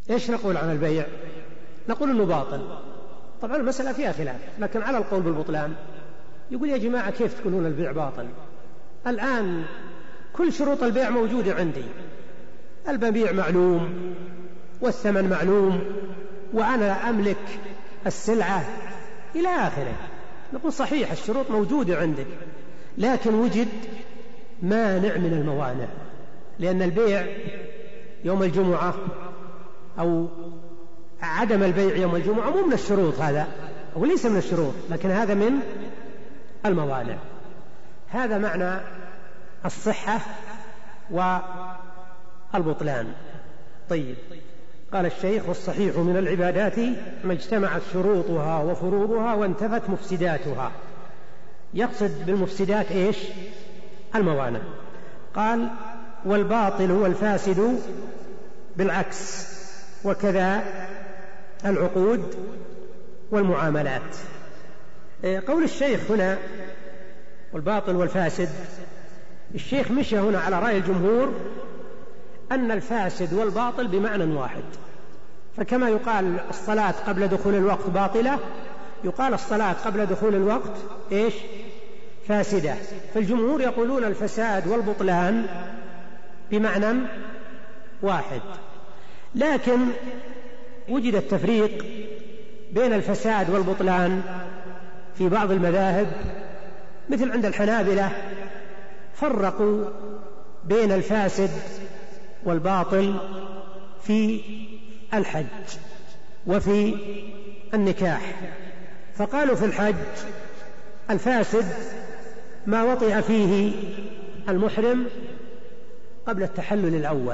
إيش نقول عن البيع؟ نقول أنه باطل. طبعا المسألة فيها خلاف، لكن على القول بالبطلان يقول يا جماعة كيف تقولون البيع باطل؟ الآن كل شروط البيع موجودة عندي، المبيع معلوم والثمن معلوم وأنا أملك السلعة إلى آخره. نقول صحيح الشروط موجودة عندك، لكن وجد مانع من الموانع، لأن البيع يوم الجمعة أو عدم البيع يوم الجمعة مو من الشروط، هذا هو ليس من الشروط، لكن هذا من الموانع. هذا معنى الصحة والبطلان. طيب، قال الشيخ: والصحيح من العبادات ما اجتمعت شروطها وفروضها وانتفت مفسداتها. يقصد بالمفسدات إيش؟ الموانع. قال: والباطل هو الفاسد بالعكس، وكذا العقود والمعاملات. قول الشيخ هنا والباطل والفاسد، الشيخ مشى هنا على رأي الجمهور أن الفاسد والباطل بمعنى واحد، فكما يقال الصلاة قبل دخول الوقت باطلة، يقال الصلاة قبل دخول الوقت إيش؟ فاسدة. فالجمهور يقولون الفساد والبطلان بمعنى واحد، لكن وجد التفريق بين الفساد والبطلان في بعض المذاهب، مثل عند الحنابلة فرقوا بين الفاسد والباطل في الحج وفي النكاح. فقالوا في الحج الفاسد ما وطئ فيه المحرم قبل التحلل الأول،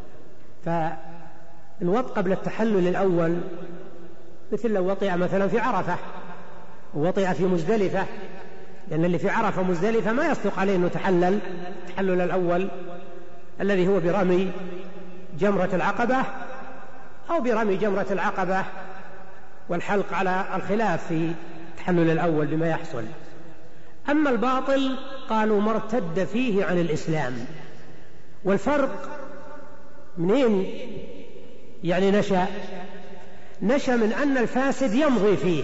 فالوطء قبل التحلل الأول مثل لو وطئ مثلا في عرفة ووطئ في مزدلفة، لأن اللي في عرفة مزدلفة ما يصدق عليه أنه تحلل التحلل الأول الذي هو برمي جمرة العقبة أو برمي جمرة العقبة والحلق على الخلاف في التحلل الأول بما يحصل. أما الباطل قالوا ما ارتد فيه عن الإسلام. والفرق منين يعني نشأ من أن الفاسد يمضي فيه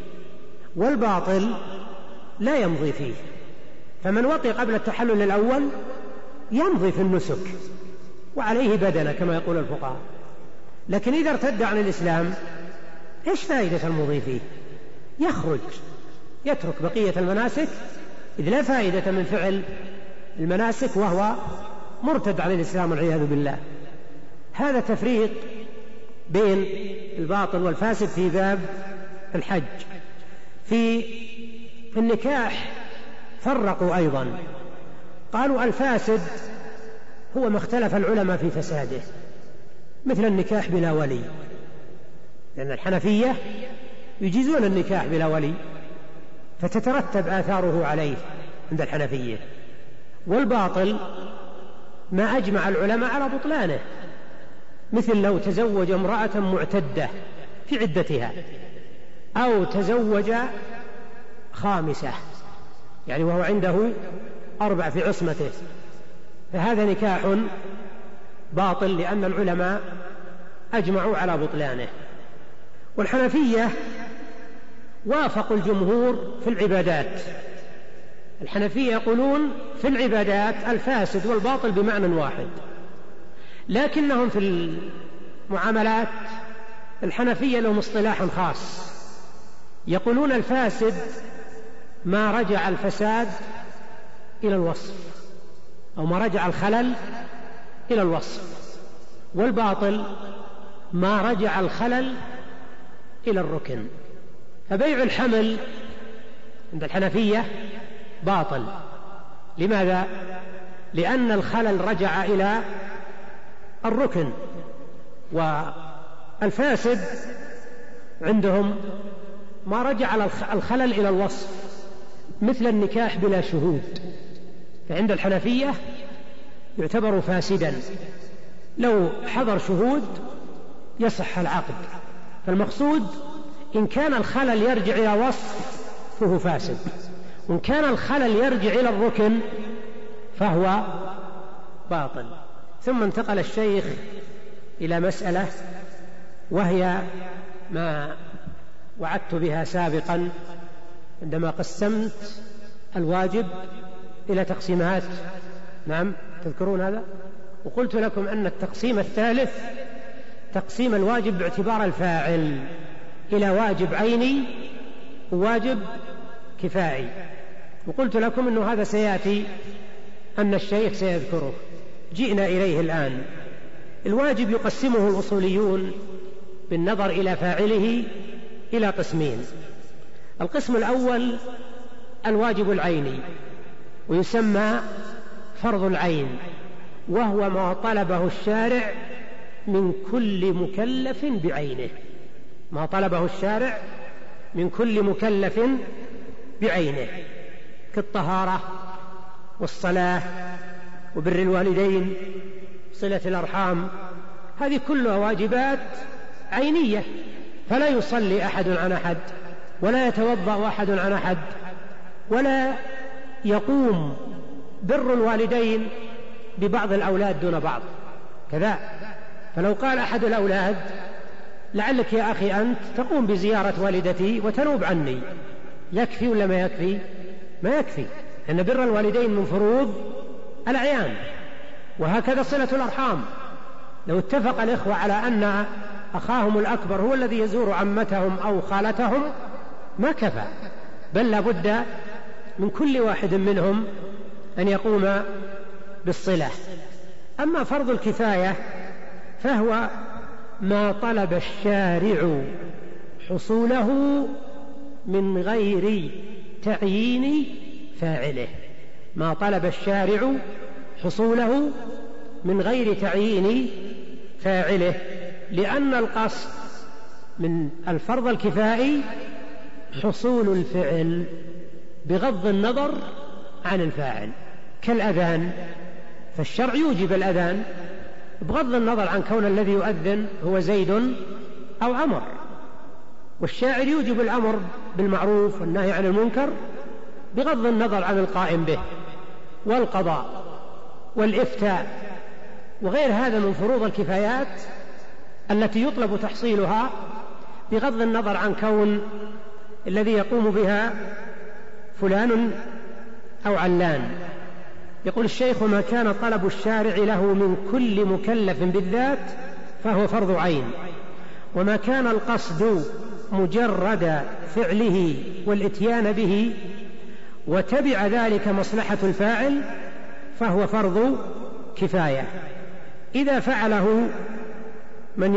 والباطل لا يمضي فيه. فمن وطئ قبل التحلل الأول يمضي في النسك وعليه بدنة كما يقول الفقهاء، لكن إذا ارتد عن الإسلام إيش فائدة المضي فيه؟ يخرج يترك بقية المناسك، إذ لا فائدة من فعل المناسك وهو مرتد عن الإسلام والعياذ بالله. هذا تفريق بين الباطل والفاسد في باب الحج. في النكاح فرقوا أيضا، قالوا الفاسد هو ما اختلف العلماء في فساده، مثل النكاح بلا ولي، لأن الحنفية يجيزون النكاح بلا ولي فتترتب آثاره عليه عند الحنفية. والباطل ما أجمع العلماء على بطلانه، مثل لو تزوج امرأة معتدة في عدتها أو تزوج خامسة يعني وهو عنده 4 في عصمته، فهذا نكاح باطل لأن العلماء أجمعوا على بطلانه. والحنفية وافقوا الجمهور في العبادات. الحنفية يقولون في العبادات الفاسد والباطل بمعنى واحد، لكنهم في المعاملات الحنفية لهم اصطلاح خاص، يقولون الفاسد ما رجع الفساد إلى الوصف أو ما رجع الخلل إلى الوصف، والباطل ما رجع الخلل إلى الركن. فبيع الحمل عند الحنفية باطل. لماذا؟ لأن الخلل رجع إلى الركن، والفاسد عندهم ما رجع الخلل إلى الوصف، مثل النكاح بلا شهود، فعند الحنفية يعتبر فاسدا، لو حضر شهود يصح العقد. فالمقصود إن كان الخلل يرجع إلى وصف فهو فاسد، وإن كان الخلل يرجع إلى الركن فهو باطل. ثم انتقل الشيخ إلى مسألة وهي ما وعدت بها سابقا عندما قسمت الواجب إلى تقسيمات. نعم، تذكرون هذا؟ وقلت لكم أن التقسيم الثالث تقسيم الواجب باعتبار الفاعل إلى واجب عيني وواجب كفائي، وقلت لكم أن هذا سيأتي، أن الشيخ سيذكره. جئنا إليه الآن. الواجب يقسمه الأصوليون بالنظر إلى فاعله إلى قسمين. القسم الأول الواجب العيني، ويسمى فرض العين، وهو ما طلبه الشارع من كل مكلف بعينه. ما طلبه الشارع من كل مكلف بعينه، كالطهارة والصلاة وبر الوالدين، صلة الأرحام، هذه كلها واجبات عينية، فلا يصلي أحد عن أحد، ولا يتوضأ أحد عن أحد، ولا يقوم بر الوالدين ببعض الأولاد دون بعض كذا. فلو قال أحد الأولاد لعلك يا أخي أنت تقوم بزيارة والدتي وتنوب عني، يكفي ولا ما يكفي؟ ما يكفي، لأن بر الوالدين من فروض الأعيان. وهكذا صلة الأرحام، لو اتفق الإخوة على أن أخاهم الأكبر هو الذي يزور عمتهم أو خالتهم ما كفى، بل لابد من كل واحد منهم أن يقوم بالصلة. أما فرض الكفاية فهو ما طلب الشارع حصوله من غير تعيين فاعله. ما طلب الشارع حصوله من غير تعيين فاعله، لأن القصد من الفرض الكفائي حصول الفعل بغض النظر عن الفاعل، كالأذان، فالشرع يوجب الأذان بغض النظر عن كون الذي يؤذن هو زيد أو عمر، والشاعر يوجب الأمر بالمعروف والنهي عن المنكر بغض النظر عن القائم به، والقضاء والإفتاء وغير هذا من فروض الكفايات التي يطلب تحصيلها بغض النظر عن كون الذي يقوم بها فلان أو علان. يقول الشيخ: وما كان طلب الشارع له من كل مكلف بالذات فهو فرض عين، وما كان القصد مجرد فعله والإتيان به وتبع ذلك مصلحة الفاعل فهو فرض كفاية. إذا فعله من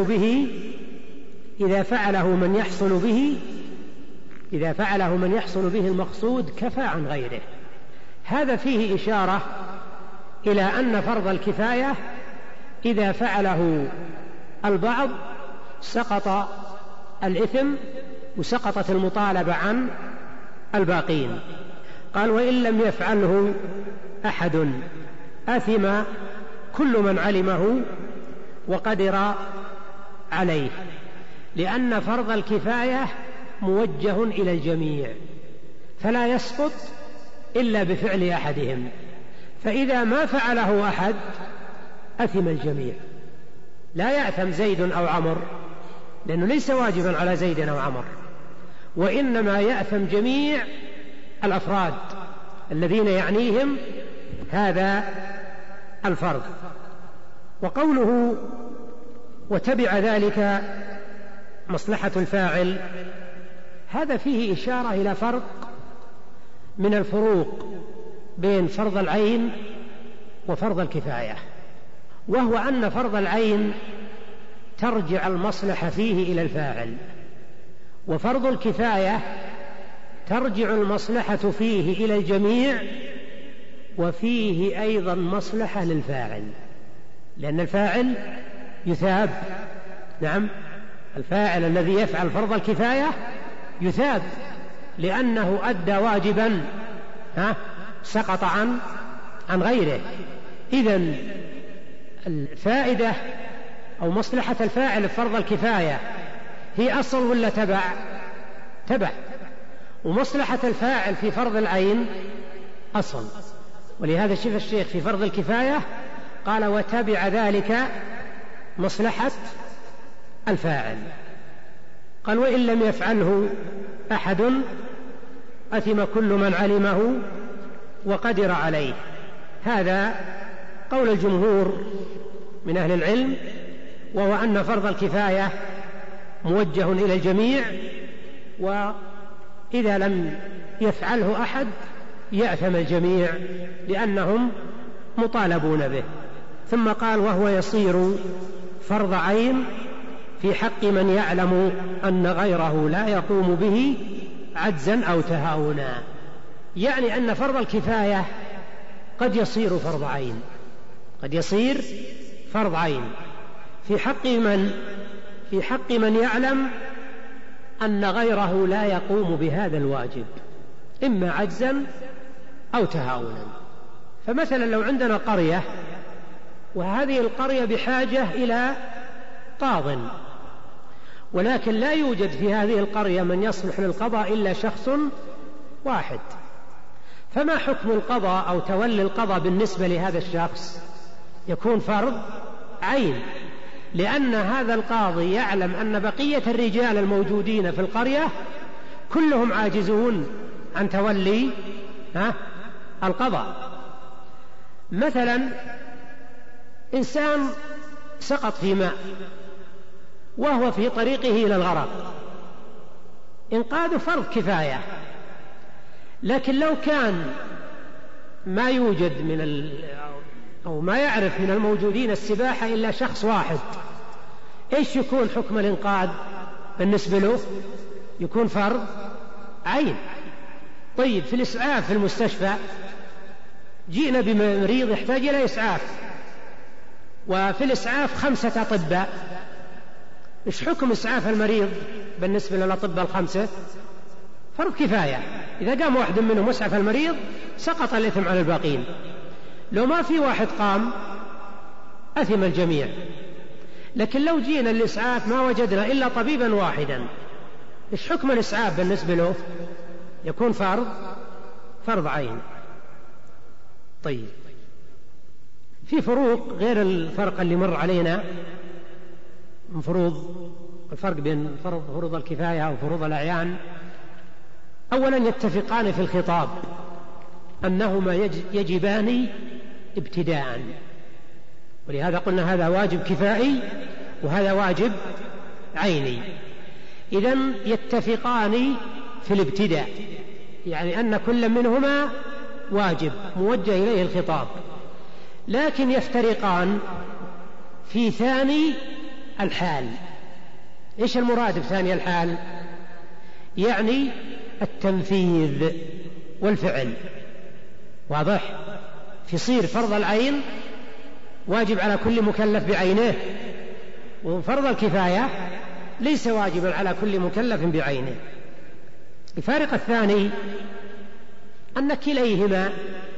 يحصل به المقصود كفى عن غيره. هذا فيه إشارة إلى أن فرض الكفاية إذا فعله البعض سقط الإثم وسقطت المطالبة عن الباقين. قال: وإن لم يفعله أحد أثم كل من علمه وقدر عليه، لأن فرض الكفاية موجه إلى الجميع فلا يسقط إلا بفعل أحدهم، فإذا ما فعله أحد أثم الجميع. لا يأثم زيد أو عمر لأنه ليس واجبا على زيد أو عمر، وإنما يأثم جميع الأفراد الذين يعنيهم هذا الفرض. وقوله وتبع ذلك مصلحة الفاعل، هذا فيه إشارة إلى فرق من الفروق بين فرض العين وفرض الكفاية، وهو أن فرض العين ترجع المصلحة فيه إلى الفاعل، وفرض الكفاية ترجع المصلحة فيه إلى الجميع، وفيه أيضا مصلحة للفاعل، لأن الفاعل يثاب. نعم، الفاعل الذي يفعل فرض الكفاية يثاب لأنه أدى واجبا سقط عن غيره. إذن الفائدة أو مصلحة الفاعل في فرض الكفاية هي أصل ولا تبع؟ ومصلحة الفاعل في فرض العين أصل. ولهذا شوف الشيخ في فرض الكفاية قال: وتبع ذلك مصلحة الفاعل. قال وإن لم يفعله أحد أثم كل من علمه وقدر عليه. هذا قول الجمهور من أهل العلم، وهو أن فرض الكفاية موجه إلى الجميع، وإذا لم يفعله أحد يأثم الجميع لأنهم مطالبون به. ثم قال وهو يصير فرض عين في حق من يعلم أن غيره لا يقوم به عجزا أو تهاونا. يعني أن فرض الكفاية قد يصير فرض عين، قد يصير فرض عين في حق من يعلم أن غيره لا يقوم بهذا الواجب، إما عجزا أو تهاونا. فمثلا لو عندنا قرية وهذه القرية بحاجة إلى قاض، ولكن لا يوجد في هذه القرية من يصلح للقضاء إلا شخص واحد، فما حكم القضاء أو تولي القضاء بالنسبة لهذا الشخص؟ يكون فرض عين، لأن هذا القاضي يعلم أن بقية الرجال الموجودين في القرية كلهم عاجزون عن تولي القضاء. مثلا إنسان سقط في ماء وهو في طريقه إلى الغرق، إنقاذه فرض كفاية. لكن لو كان ما يوجد أو ما يعرف من الموجودين السباحة إلا شخص واحد، إيش يكون حكم الإنقاذ بالنسبة له؟ يكون فرض عين. طيب في الإسعاف في المستشفى، جئنا بمريض يحتاج إلى إسعاف، وفي الإسعاف 5 أطباء، إيش حكم إسعاف المريض بالنسبة للأطباء 5؟ فرض كفاية. إذا قام واحد منهم مسعف المريض سقط الإثم على الباقين. لو ما في واحد قام أثم الجميع. لكن لو جينا الإسعاف ما وجدنا إلا طبيبا واحدا، إيش حكم الإسعاف بالنسبة له؟ يكون فرض عين. طيب في فروق غير الفرق اللي مر علينا من الفرق بين فروض الكفاية وفروض الأعيان. أولا يتفقان في الخطاب أنهما يجبان ابتداء، ولهذا قلنا هذا واجب كفائي وهذا واجب عيني. إذن يتفقان في الابتداء، يعني أن كل منهما واجب موجه إليه الخطاب، لكن يفترقان في ثاني الحال. إيش المراد بثاني الحال؟ يعني التنفيذ والفعل. واضح؟ فيصير فرض العين واجب على كل مكلف بعينه، وفرض الكفاية ليس واجبا على كل مكلف بعينه. الفارق الثاني أن كليهما،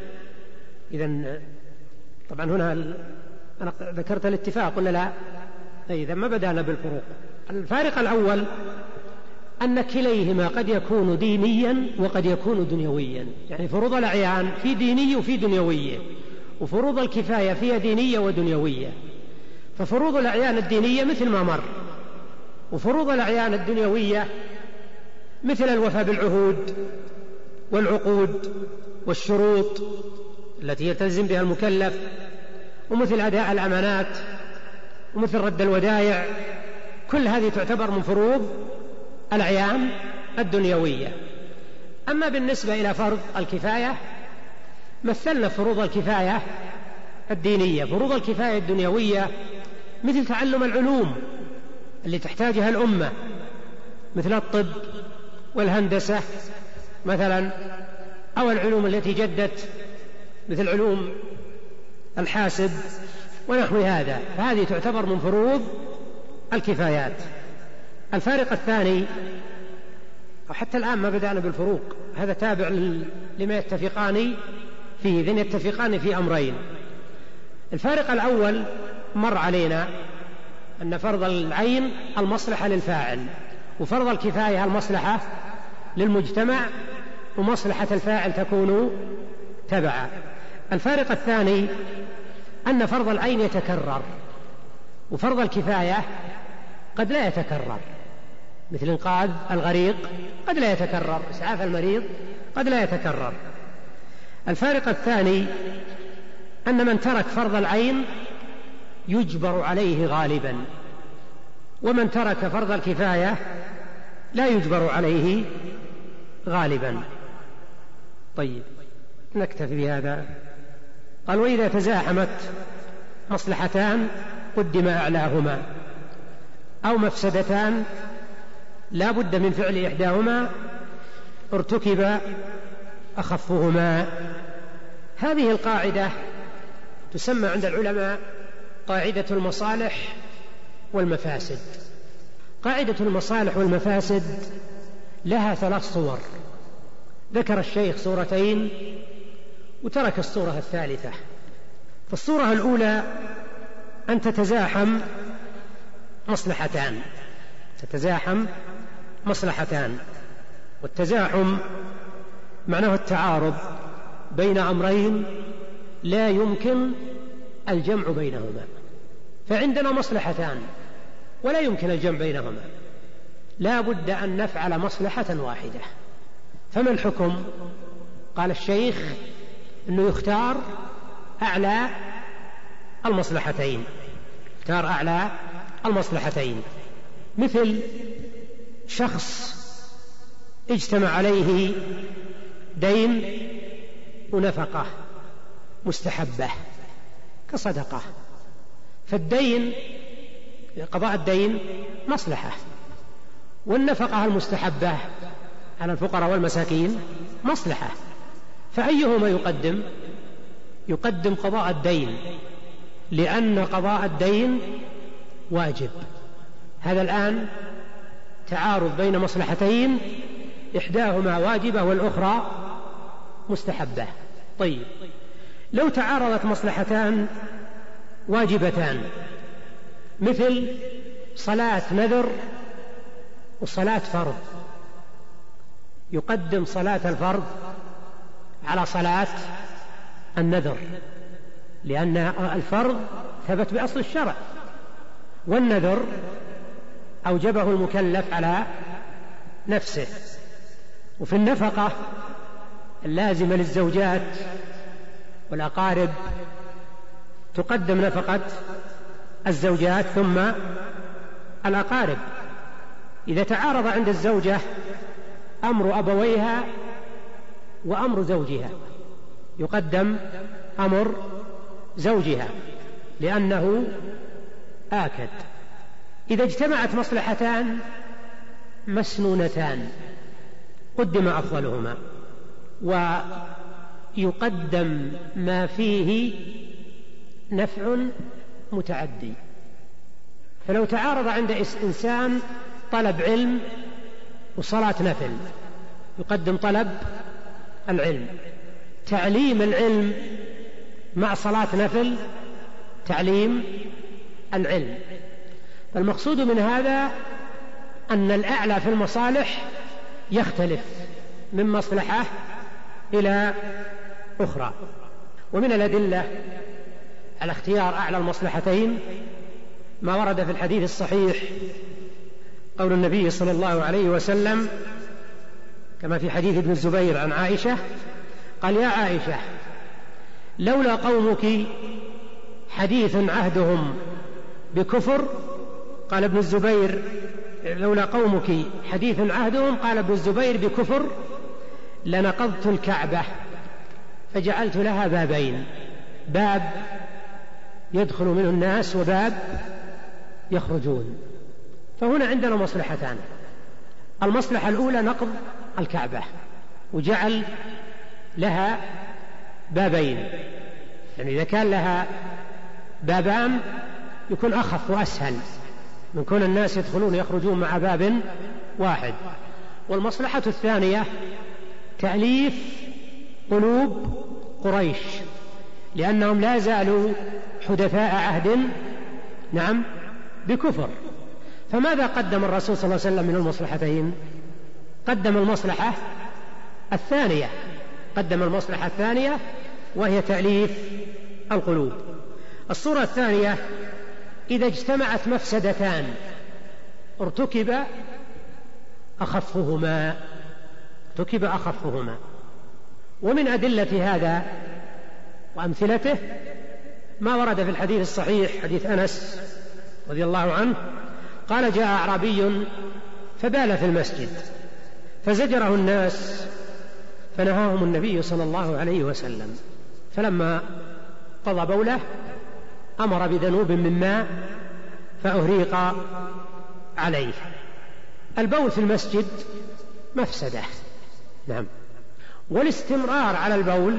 إذن طبعا هنا أنا ذكرت الاتفاق ولا لا؟ إذا ما بدأنا بالفروق. الفارق الأول أن كليهما قد يكون دينيا وقد يكون دنيويا، يعني فروض الأعيان في دينية وفي دنيوية، وفروض الكفاية فيها دينية ودنيوية. ففروض الأعيان الدينية مثل ما مر، وفروض الأعيان الدنيوية مثل الوفاء بالعهود والعقود والشروط التي يلتزم بها المكلف، ومثل أداء الأمانات، ومثل رد الودائع. كل هذه تعتبر من فروض الأعيان الدنيوية. أما بالنسبة إلى فرض الكفاية مثلنا فروض الكفاية الدينية. فروض الكفاية الدنيوية مثل تعلم العلوم اللي تحتاجها الأمة، مثل الطب والهندسة مثلا، أو العلوم التي جدت مثل علوم الحاسب ونحو هذا، فهذه تعتبر من فروض الكفايات. الفارق الثاني، وحتى الآن ما بدأنا بالفروق، هذا تابع لما يتفقان فيه، إذن يتفقان في أمرين. الفارق الأول مر علينا أن فرض العين المصلحة للفاعل، وفرض الكفاية المصلحة للمجتمع، ومصلحة الفاعل تكون تبعا. الفارق الثاني أن فرض العين يتكرر، وفرض الكفاية قد لا يتكرر، مثل إنقاذ الغريق قد لا يتكرر، إسعاف المريض قد لا يتكرر. الفارق الثاني أن من ترك فرض العين يجبر عليه غالبا، ومن ترك فرض الكفاية لا يجبر عليه غالبا. طيب نكتفي بهذا. قال: وإذا تزاحمت مصلحتان قدم أعلاهما، أو مفسدتان لا بد من فعل إحداهما ارتكب أخفهما. هذه القاعدة تسمى عند العلماء قاعدة المصالح والمفاسد. قاعدة المصالح والمفاسد لها 3 صور، ذكر الشيخ صورتين وترك الصورة الثالثة. فالصورة الأولى أن تتزاحم مصلحتان، والتزاحم معناه التعارض بين أمرين لا يمكن الجمع بينهما. فعندنا مصلحتان ولا يمكن الجمع بينهما، لا بد أن نفعل مصلحة واحدة. فما الحكم؟ قال الشيخ أنه يختار أعلى المصلحتين، مثل شخص اجتمع عليه دين ونفقة مستحبة كصدقة، فالدين قضاء الدين مصلحة، والنفقة المستحبة على الفقراء والمساكين مصلحة، فأيهما يقدم؟ يقدم قضاء الدين، لأن قضاء الدين واجب. هذا الآن تعارض بين مصلحتين، إحداهما واجبة والأخرى مستحبة. طيب لو تعارضت مصلحتان واجبتان، مثل صلاة نذر وصلاة فرض، يقدم صلاة الفرض على صلاة النذر، لأن الفرض ثبت بأصل الشرع، والنذر أوجبه المكلف على نفسه. وفي النفقة اللازمة للزوجات والأقارب تقدم نفقة الزوجات ثم الأقارب. إذا تعارض عند الزوجة أمر أبويها وأمر زوجها، يقدم أمر زوجها لأنه آكد. إذا اجتمعت مصلحتان مسنونتان قدم أفضلهما، ويقدم ما فيه نفع متعدي. فلو تعارض عند إنسان طلب علم وصلاة نفل، يقدم طلب العلم. تعليم العلم مع صلاة نفل تعليم العلم. فالمقصود من هذا أن الأعلى في المصالح يختلف من مصلحة إلى أخرى. ومن الأدلة على اختيار أعلى المصلحتين ما ورد في الحديث الصحيح قول النبي صلى الله عليه وسلم كما في حديث ابن الزبير عن عائشة قال: يا عائشة، لولا قومك حديث عهدهم بكفر، قال ابن الزبير: لولا قومك حديث عهدهم، قال ابن الزبير بكفر، لنقضت الكعبة فجعلت لها بابين، باب يدخل منه الناس وباب يخرجون. فهنا عندنا مصلحتان. المصلحة الأولى نقض الكعبة وجعل لها بابين، يعني إذا كان لها بابان يكون أخف وأسهل من كون الناس يدخلون يخرجون مع باب واحد. والمصلحة الثانية تأليف قلوب قريش، لأنهم لا زالوا حدثاء عهد بكفر. فماذا قدم الرسول صلى الله عليه وسلم من المصلحتين؟ قدم المصلحة الثانية وهي تأليف القلوب. الصورة الثانية: إذا اجتمعت مفسدتان ارتكب أخفهما. ومن أدلة هذا وأمثلته ما ورد في الحديث الصحيح حديث أنس رضي الله عنه قال: جاء أعرابي فبال في المسجد فزجره الناس فنهاهم النبي صلى الله عليه وسلم، فلما قضى بوله أمر بذنوب من ماء فأهريق عليه. البول في المسجد مفسدة، نعم، والاستمرار على البول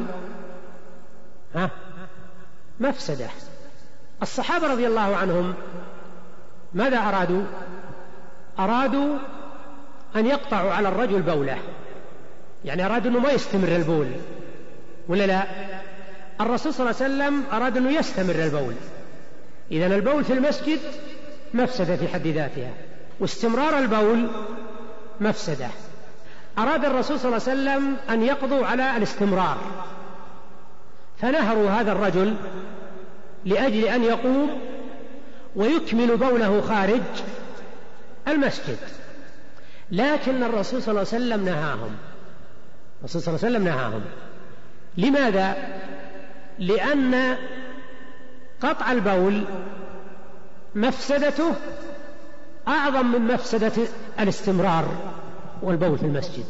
مفسدة. الصحابة رضي الله عنهم ماذا أرادوا أن يقطعوا على الرجل بوله، يعني أرادوا أنه ما يستمر البول، ولا لا؟ الرسول صلى الله عليه وسلم أراد أنه يستمر البول. إذن البول في المسجد مفسدة في حد ذاتها، واستمرار البول مفسدة. أراد الرسول صلى الله عليه وسلم أن يقضوا على الاستمرار، فنهروا هذا الرجل لأجل أن يقوم ويكمل بوله خارج المسجد، لكن الرسول صلى الله عليه وسلم نهاهم. لماذا؟ لأن قطع البول مفسدته أعظم من مفسدة الاستمرار والبول في المسجد.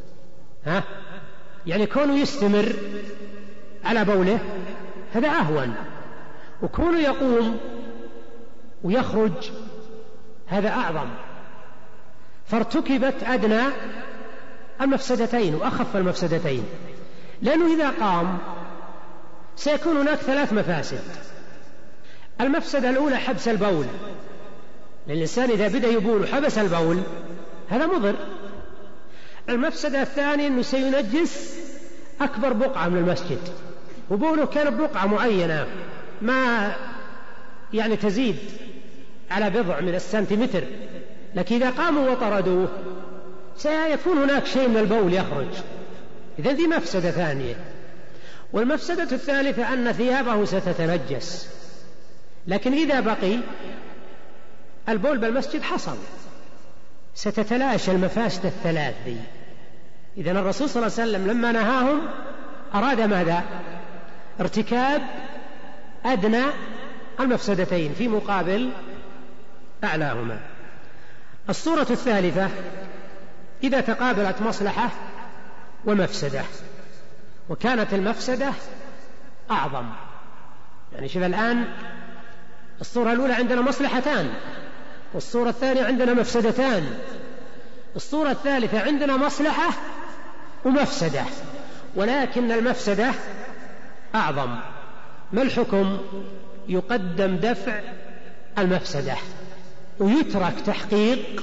يعني كونه يستمر على بوله هذا أهون، وكونه يقوم ويخرج هذا أعظم، فارتكبت أدنى المفسدتين وأخف المفسدتين. لأنه إذا قام سيكون هناك 3 مفاسد. المفسدة الأولى حبس البول، للإنسان إذا بدأ يبول وحبس البول هذا مضر. المفسدة الثانية أنه سينجس أكبر بقعة من المسجد، وبوله كان بقعة معينة ما يعني تزيد على بضع من السنتيمتر، لكن إذا قاموا وطردوه سيكون هناك شيء من البول يخرج. إذن دي مفسدة ثانية. والمفسدة الثالثة أن ثيابه ستتنجس، لكن إذا بقي البول بالمسجد حصل، ستتلاشى المفاسد الثلاث دي. إذن الرسول صلى الله عليه وسلم لما نهاهم أراد ماذا؟ ارتكاب أدنى المفسدتين في مقابل أعلاهما. الصورة الثالثة إذا تقابلت مصلحة ومفسدة وكانت المفسدة أعظم. يعني شوف الآن الصورة الأولى عندنا مصلحتان، والصورة الثانية عندنا مفسدتان. الصورة الثالثة عندنا مصلحة ومفسدة، ولكن المفسدة أعظم. ما الحكم؟ يقدم دفع المفسدة ويترك تحقيق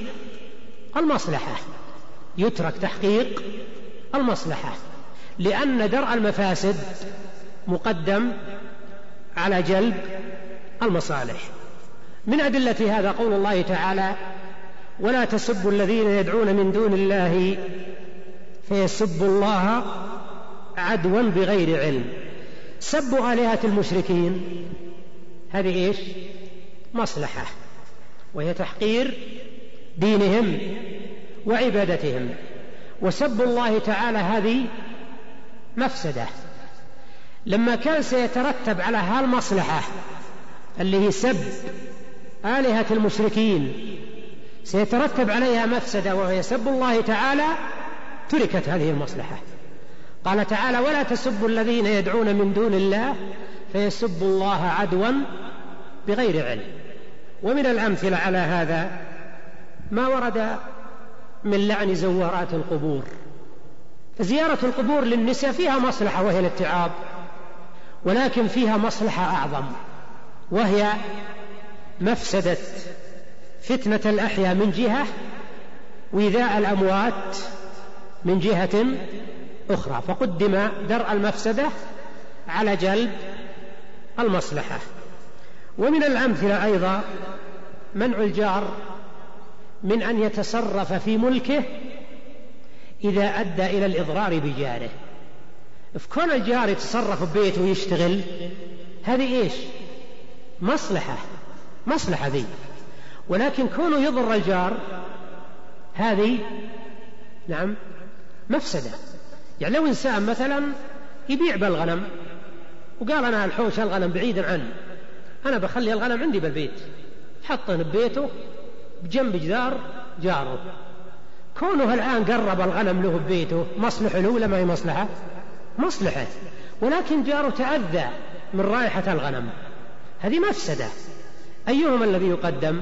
المصلحة، لأن درء المفاسد مقدم على جلب المصالح. من أدلة هذا قول الله تعالى: ولا تسبوا الذين يدعون من دون الله فيسبوا الله عدوا بغير علم. سبوا آلهة المشركين هذه إيش؟ مصلحة، وهي تحقير دينهم وعبادتهم. وسب الله تعالى هذه مفسدة. لما كان سيترتب على هالمصلحة اللي هي سب آلهة المشركين سيترتب عليها مفسدة وهي سب الله تعالى، تركت هذه المصلحة. قال تعالى: ولا تسبوا الذين يدعون من دون الله فيسبوا الله عدوا بغير علم. ومن الأمثلة على هذا ما ورد من لعن زوارات القبور. فزيارة القبور للنساء فيها مصلحة وهي الاتعاب، ولكن فيها مصلحة أعظم وهي مفسدة فتنة الأحياء من جهة، وإيذاء الأموات من جهة أخرى، فقدم درء المفسدة على جلب المصلحة. ومن الأمثلة أيضا منع الجار من أن يتصرف في ملكه إذا أدى إلى الإضرار بجاره. فكون الجار يتصرف ببيته ويشتغل هذه إيش؟ مصلحة ذي. ولكن كونه يضر الجار هذه نعم مفسدة. يعني لو إنسان مثلا يبيع بالغنم وقال أنا الحوش الغنم بعيدا عني، أنا بخلي الغنم عندي بالبيت، حطه ببيته بجنب جدار جاره، كونه الآن قرب الغنم له ببيته مصلحة له ولا ما هي مصلحة؟ مصلحة، ولكن جاره تأذى من رائحة الغنم، هذه مفسدة. أيهما الذي يقدم؟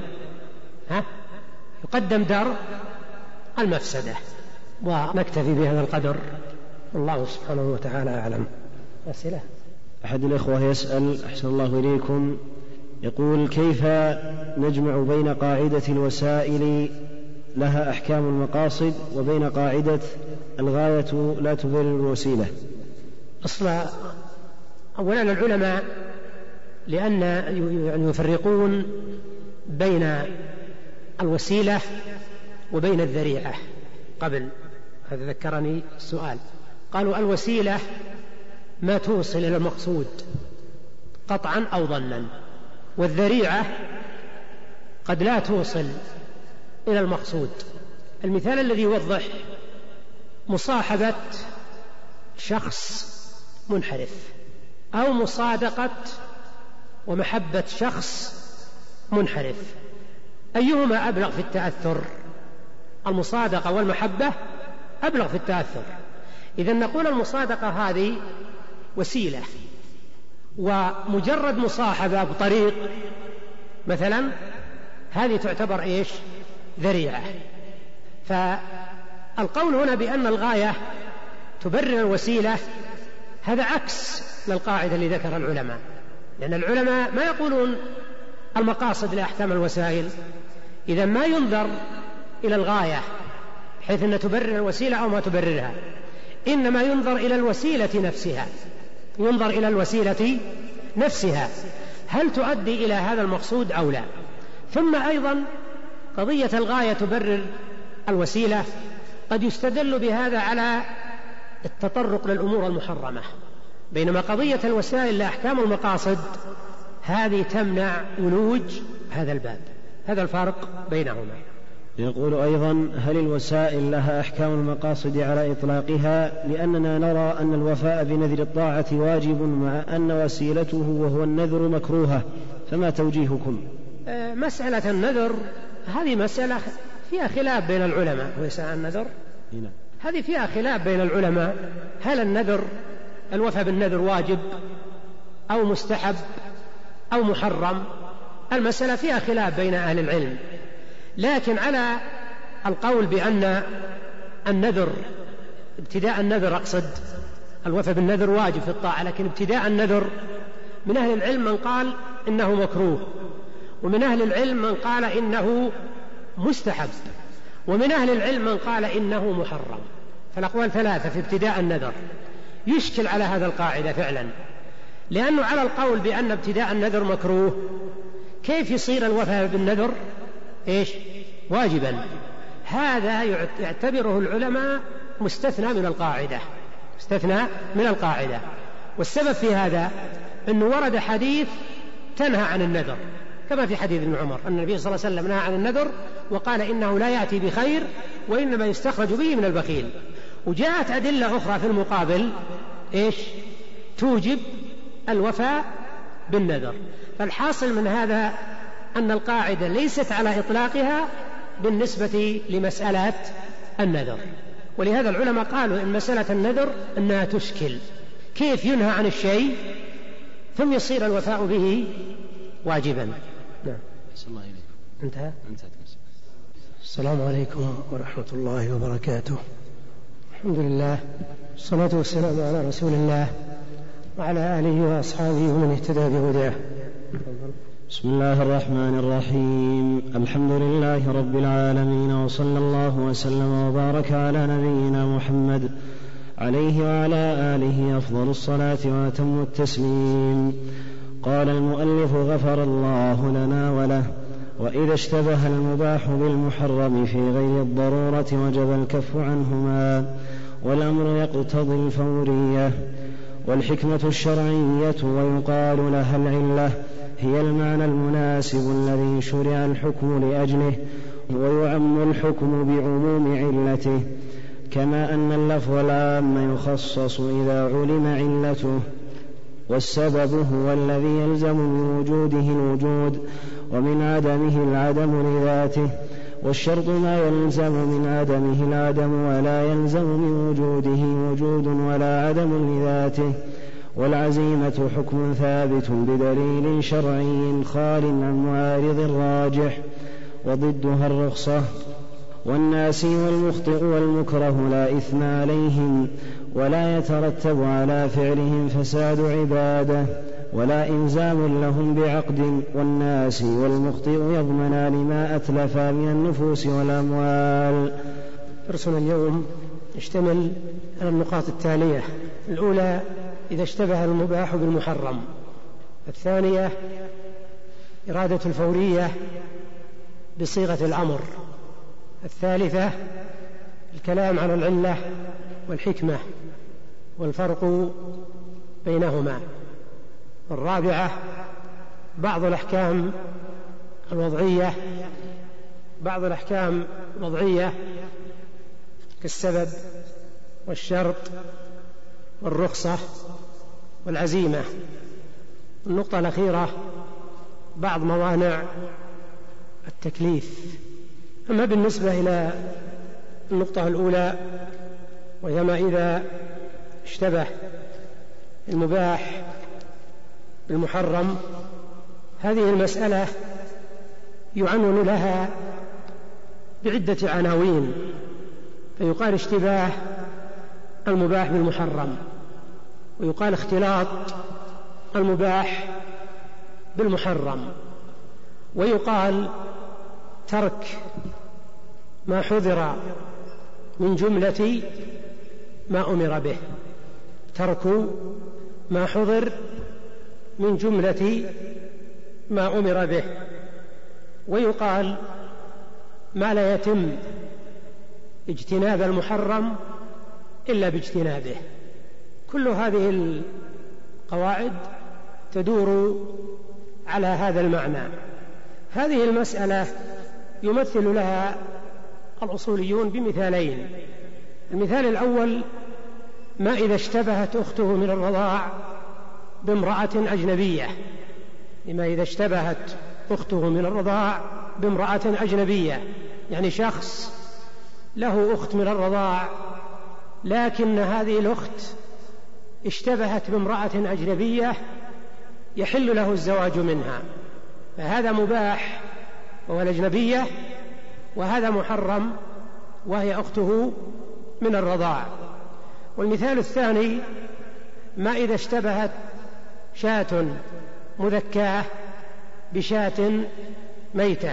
يقدم دار المفسدة. ونكتفي بهذا القدر، الله سبحانه وتعالى أعلم. أسئلة؟ أحد الإخوة يسأل أحسن الله إليكم، يقول: كيف نجمع بين قاعدة الوسائل لها أحكام المقاصد وبين قاعدة الغاية لا تبرر الوسيلة؟ أصلا أولا العلماء لأن يفرقون بين الوسيلة وبين الذريعة. قبل هذا ذكرني السؤال، قالوا الوسيلة ما توصل إلى المقصود قطعا أو ظنا، والذريعة قد لا توصل إلى المقصود. المثال الذي يوضح: مصاحبة شخص منحرف أو مصادقة ومحبة شخص منحرف، أيهما أبلغ في التأثر؟ المصادقة والمحبة أبلغ في التأثر. إذن نقول المصادقة هذه وسيلة، ومجرد مصاحبة بطريق مثلا هذه تعتبر إيش؟ ذريعة. فالقول هنا بأن الغاية تبرر الوسيلة هذا عكس للقاعدة اللي ذكر العلماء، لأن العلماء ما يقولون المقاصد لأحكام الوسائل، إذا ما ينظر إلى الغاية حيث أن تبرر الوسيلة أو ما تبررها، إنما ينظر إلى الوسيلة نفسها، ينظر إلى الوسيلة نفسها هل تؤدي إلى هذا المقصود أو لا. ثم أيضا قضية الغاية تبرر الوسيلة قد يستدل بهذا على التطرق للأمور المحرمة، بينما قضية الوسائل لأحكام المقاصد هذه تمنع ولوج هذا الباب. هذا الفرق بينهما. يقول أيضا: هل الوسائل لها أحكام المقاصد على إطلاقها؟ لأننا نرى أن الوفاء بنذر الطاعة واجب مع أن وسيلته وهو النذر مكروهة، فما توجيهكم؟ مسألة النذر هذه مسألة فيها خلاف بين العلماء. ويسأل النذر هذه فيها خلاف بين العلماء، هل النذر الوفاء بالنذر واجب أو مستحب أو محرم؟ المسألة فيها خلاف بين أهل العلم، لكن على القول بأن النذر ابتداء النذر، أقصد الوفاء بالنذر واجب في الطاعة، لكن ابتداء النذر من أهل العلم من قال إنه مكروه، ومن أهل العلم من قال إنه مستحب، ومن أهل العلم من قال إنه محرم. فالأقوال ثلاثة في ابتداء النذر. يشكل على هذا القاعدة فعلا، لأنه على القول بأن ابتداء النذر مكروه كيف يصير الوفاء بالنذر إيش؟ واجبا؟ هذا يعتبره العلماء مستثنى من القاعدة، مستثنى من القاعدة. والسبب في هذا أنه ورد حديث تنهى عن النذر، كما في حديث ابن عمر أن النبي صلى الله عليه وسلم نهى عن النذر وقال إنه لا يأتي بخير وإنما يستخرج به من البخيل. وجاءت أدلة أخرى في المقابل إيش؟ توجب الوفاء بالنذر. فالحاصل من هذا أن القاعدة ليست على إطلاقها بالنسبة لمسألة النذر، ولهذا العلماء قالوا إن مسألة النذر أنها تشكل، كيف ينهى عن الشيء ثم يصير الوفاء به واجبا. نعم. انتهى. السلام عليكم ورحمة الله وبركاته. الحمد لله، الصلاة والسلام على رسول الله وعلى آله وأصحابه ومن اهتدى بهداه. بسم الله الرحمن الرحيم. الحمد لله رب العالمين، وصلى الله وسلم وبارك على نبينا محمد عليه وعلى آله أفضل الصلاة وأتم التسليم. قال المؤلف غفر الله لنا وله: وإذا اشتبه المباح بالمحرم في غير الضرورة وجب الكف عنهما، والأمر يقتضي الفورية. والحكمة الشرعية ويقال لها العلة هي المعنى المناسب الذي شرع الحكم لأجله، ويعم الحكم بعموم علته، كما أن اللفظ العام يخصص إذا علم علته، والسبب هو الذي يلزم من وجوده الوجود ومن عدمه العدم لذاته، والشرط ما يلزم من عدمه العدم ولا يلزم من وجوده وجود ولا عدم لذاته. والعزيمة حكم ثابت بدليل شرعي خال عن معارض راجح، وضدها الرخصة. والناسي والمخطئ والمكره لا إثم عليهم، ولا يترتب على فعلهم فساد عبادة ولا إلزام لهم بعقد. والناسي والمخطئ يضمنان ما أتلفا من النفوس والأموال. درسنا اليوم يشتمل على النقاط التالية: الأولى إذا اشتبه المباح بالمحرم، الثانية إرادة الفورية بصيغة الأمر، الثالثة الكلام على العلة والحكمة والفرق بينهما، الرابعة بعض الأحكام الوضعية كالسبب والشرط والرخصة والعزيمة. النقطة الأخيرة بعض موانع التكليف. أما بالنسبة إلى النقطة الأولى وهي ما إذا اشتبه المباح بالمحرم، هذه المسألة يعنون لها بعدة عناوين، فيقال اشتباه المباح بالمحرم، ويقال اختلاط المباح بالمحرم، ويقال ترك ما حذر من جملة ما أمر به، ترك ما حذر من جملة ما أمر به، ويقال ما لا يتم اجتناب المحرم إلا باجتنابه. كل هذه القواعد تدور على هذا المعنى. هذه المسألة يمثل لها الأصوليون بمثالين. المثال الأول ما إذا اشتبهت أخته من الرضاع بامرأة أجنبية، ما إذا اشتبهت أخته من الرضاع بامرأة أجنبية، يعني شخص له أخت من الرضاع لكن هذه الأخت اشتبهت بامرأة أجنبية يحل له الزواج منها، فهذا مباح وهو الأجنبية، وهذا محرم وهي أخته من الرضاع. والمثال الثاني ما إذا اشتبهت شاة مذكاة بشاة ميتة،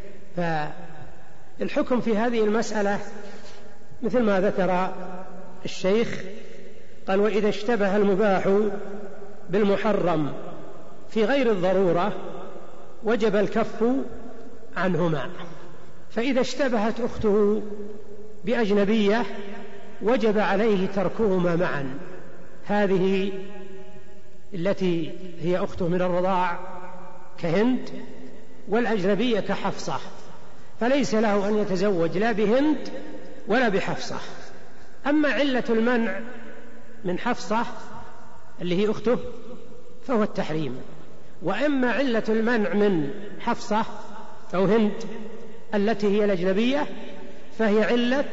فالحكم في هذه المسألة مثل ما ذكر الشيخ، قال: وإذا اشتبه المباح بالمحرم في غير الضرورة وجب الكف عنهما. فإذا اشتبهت أخته بأجنبية وجب عليه تركهما معا، هذه التي هي أخته من الرضاع كهند، والأجنبية كحفصة، فليس له أن يتزوج لا بهند ولا بحفصة. أما علة المنع من حفصة اللي هي أخته فهو التحريم، وأما علة المنع من حفصة أو هند التي هي الأجنبية فهي علة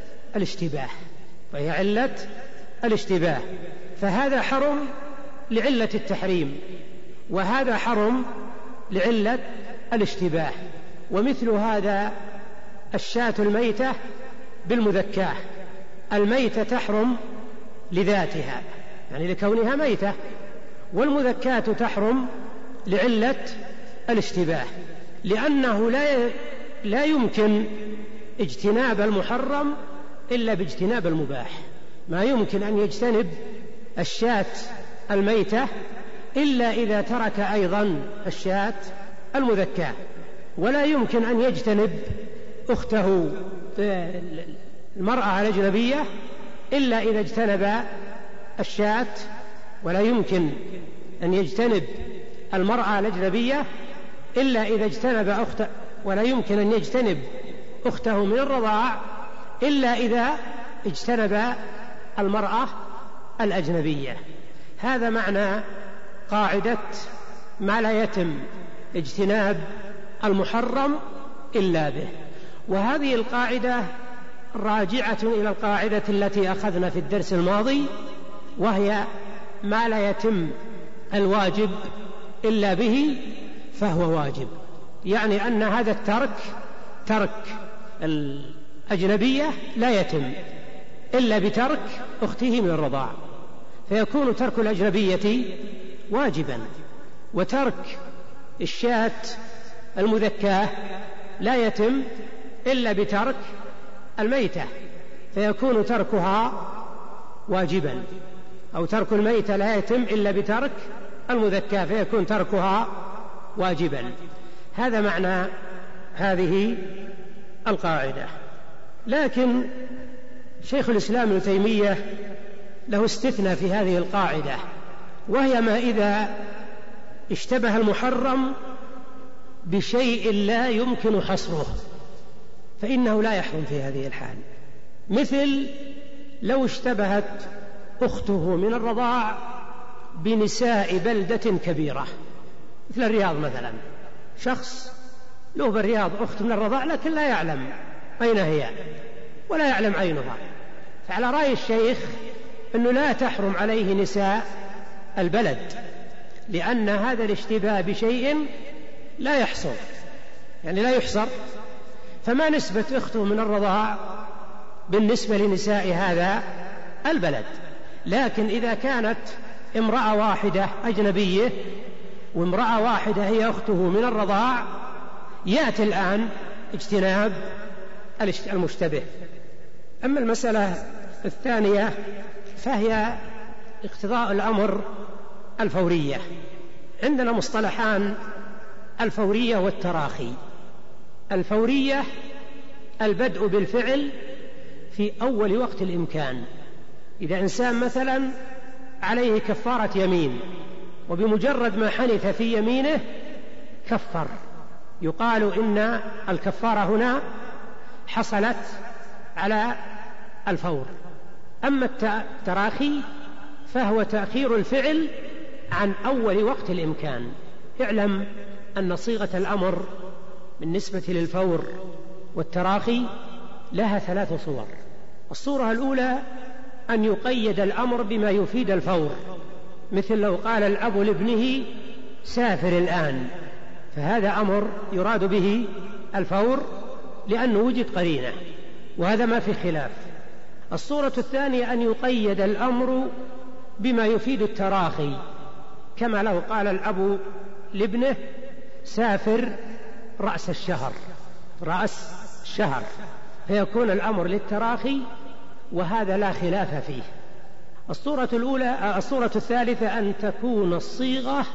الاشتباه، فهذا حرم لعلة التحريم وهذا حرم لعلة الاشتباه. ومثل هذا الشاة الميتة بالمذكاة، الميتة تحرم لذاتها يعني لكونها ميتة، والمذكاة تحرم لعلة الاشتباه، لأنه لا يمكن اجتناب المحرم إلا باجتناب المباح. ما يمكن أن يجتنب الشاة الميتة إلا إذا ترك أيضا الشاة المذكاة، ولا يمكن أن يجتنب أخته المرأة الأجنبية إلا إذا اجتنب الشاة ولا يمكن أن يجتنب المرأة الأجنبية إلا إذا اجتنب أخته، ولا يمكن أن يجتنب أخته من الرضاع إلا إذا اجتنب المرأة الأجنبية. هذا معنى قاعدة ما لا يتم اجتناب المحرم إلا به. وهذه القاعدة راجعة إلى القاعدة التي أخذنا في الدرس الماضي، وهي ما لا يتم الواجب إلا به فهو واجب، يعني أن هذا ترك الأجنبية لا يتم إلا بترك أخته من الرضاع، فيكون ترك الأجنبية واجبا، وترك الشاة المذكاة لا يتم إلا بترك الميتة، فيكون تركها واجبا، أو ترك الميتة لا يتم إلا بترك المذكاة، فيكون تركها واجبا. هذا معنى هذه القاعدة. لكن شيخ الإسلام ابن تيمية له استثناء في هذه القاعدة، وهي ما إذا اشتبه المحرم بشيء لا يمكن حصره فإنه لا يحرم في هذه الحال، مثل لو اشتبهت أخته من الرضاع بنساء بلدة كبيرة، مثل الرياض مثلا، شخص له بالرياض أخت من الرضاع لكن لا يعلم أين هي ولا يعلم عينها، فعلى رأي الشيخ أنه لا تحرم عليه نساء البلد، لأن هذا الاشتباه بشيء لا يحصر، يعني لا يحصر، فما نسبة أخته من الرضاع بالنسبة لنساء هذا البلد. لكن إذا كانت امرأة واحدة أجنبية وامرأة واحدة هي أخته من الرضاع، يأتي الآن اجتناب المشتبه. أما المسألة الثانية فهي اقتضاء الأمر الفورية. عندنا مصطلحان: الفورية والتراخي. الفورية البدء بالفعل في أول وقت الإمكان، إذا إنسان مثلا عليه كفارة يمين وبمجرد ما حنث في يمينه كفر، يقال إن الكفارة هنا حصلت على الفور. أما التراخي فهو تأخير الفعل عن أول وقت الإمكان. اعلم أن صيغة الأمر بالنسبة للفور والتراخي لها 3 صور. الصورة الأولى أن يقيد الأمر بما يفيد الفور، مثل لو قال الأب لابنه سافر الآن، فهذا أمر يراد به الفور لأنه وجد قرينة، وهذا ما في خلاف. الصورة الثانية أن يقيد الأمر بما يفيد التراخي، كما لو قال الأب لابنه سافر رأس الشهر، فيكون الأمر للتراخي، وهذا لا خلاف فيه. الصورة الثالثة أن تكون الصيغة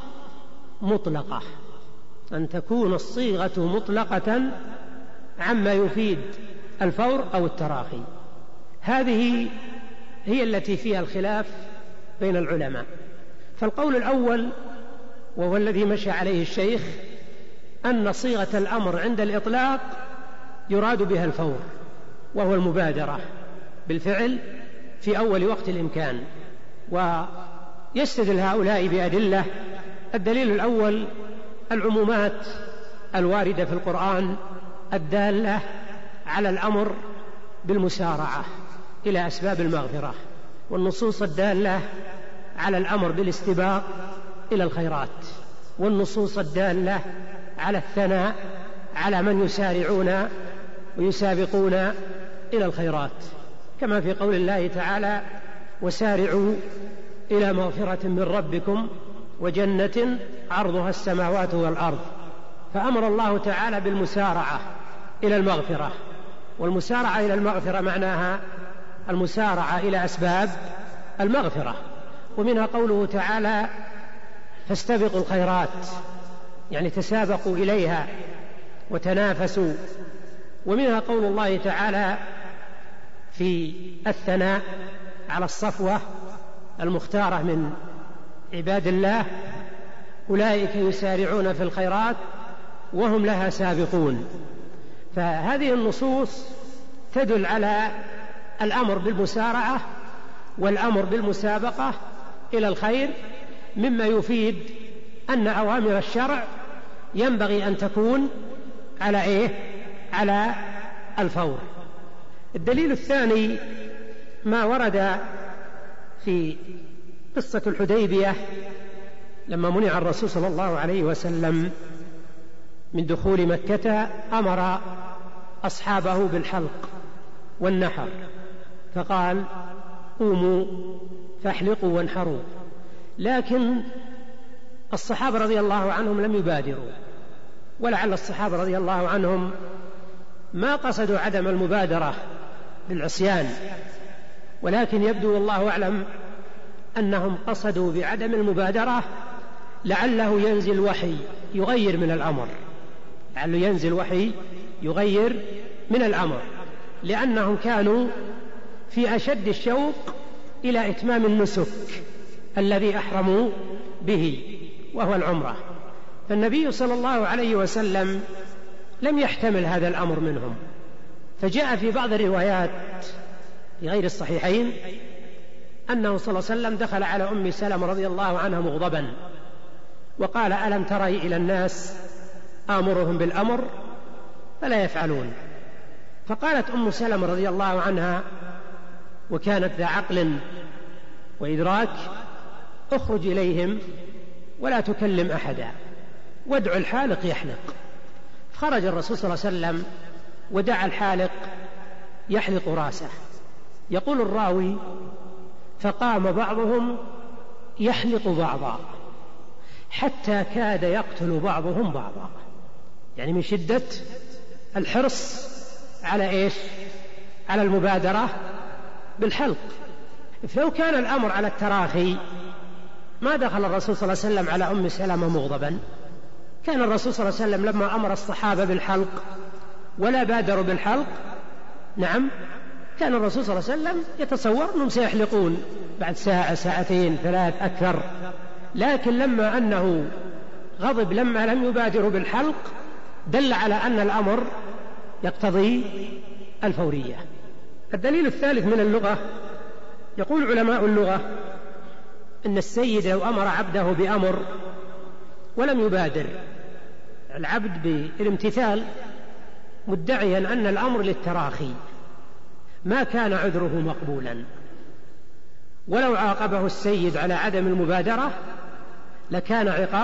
مطلقة عما يفيد الفور أو التراخي. هذه هي التي فيها الخلاف بين العلماء. فالقول الأول وهو الذي مشى عليه الشيخ أن صيغة الأمر عند الإطلاق يراد بها الفور، وهو المبادرة بالفعل في أول وقت الإمكان. ويستدل هؤلاء بأدلة. الدليل الأول العمومات الواردة في القرآن الدالة على الأمر بالمسارعة إلى أسباب المغفرة، والنصوص الدالة على الأمر بالاستباق إلى الخيرات، والنصوص الدالة على الثناء على من يسارعون ويسابقون إلى الخيرات، كما في قول الله تعالى: وسارعوا إلى مغفرة من ربكم وجنة عرضها السماوات والأرض. فأمر الله تعالى بالمسارعة إلى المغفرة، والمسارعة إلى المغفرة معناها المسارعة إلى أسباب المغفرة، ومنها قوله تعالى: فاستبقوا الخيرات، يعني تسابقوا إليها وتنافسوا. ومنها قول الله تعالى في الثناء على الصفوة المختارة من عباد الله أولئك يسارعون في الخيرات وهم لها سابقون. فهذه النصوص تدل على الأمر بالمسارعة والأمر بالمسابقة إلى الخير، مما يفيد أن أوامر الشرع ينبغي أن تكون على الفور. الدليل الثاني ما ورد في قصة الحديبية لما منع الرسول صلى الله عليه وسلم من دخول مكة، أمر أصحابه بالحلق والنحر، فقال قوموا فاحلقوا وانحروا. لكن الصحابة رضي الله عنهم لم يبادروا، ولعل الصحابة رضي الله عنهم ما قصدوا عدم المبادرة بالعصيان، ولكن يبدو والله أعلم أنهم قصدوا بعدم المبادرة لعله ينزل وحي يغير من الأمر، لأنهم كانوا في أشد الشوق إلى إتمام النسك الذي أحرموا به وهو العمرة. فالنبي صلى الله عليه وسلم لم يحتمل هذا الأمر منهم، فجاء في بعض الروايات في غير الصحيحين أنه صلى الله عليه وسلم دخل على أم سلمة رضي الله عنها مغضبا وقال ألم تري إلى الناس آمرهم بالأمر فلا يفعلون؟ فقالت أم سلمة رضي الله عنها وكانت ذا عقل وإدراك اخرج إليهم ولا تكلم أحدا وادع الحالق يحلق. خرج الرسول صلى الله عليه وسلم ودعا الحالق يحلق راسه. يقول الراوي فقام بعضهم يحلق بعضا حتى كاد يقتل بعضهم بعضا، يعني من شدة الحرص على على المبادرة بالحلق. فلو كان الأمر على التراخي ما دخل الرسول صلى الله عليه وسلم على أم سلمة مغضبا. كان الرسول صلى الله عليه وسلم لما أمر الصحابة بالحلق ولا بادروا بالحلق، كان الرسول صلى الله عليه وسلم يتصور أنهم سيحلقون بعد ساعة ساعتين ثلاث أكثر، لكن لما أنه غضب لما لم يبادروا بالحلق دل على أن الأمر يقتضي الفورية. الدليل الثالث من اللغة، يقول علماء اللغة أن السيد لو أمر عبده بأمر ولم يبادر العبد بالامتثال مدعيا أن الأمر للتراخي ما كان عذره مقبولا، ولو عاقبه السيد على عدم المبادرة لكان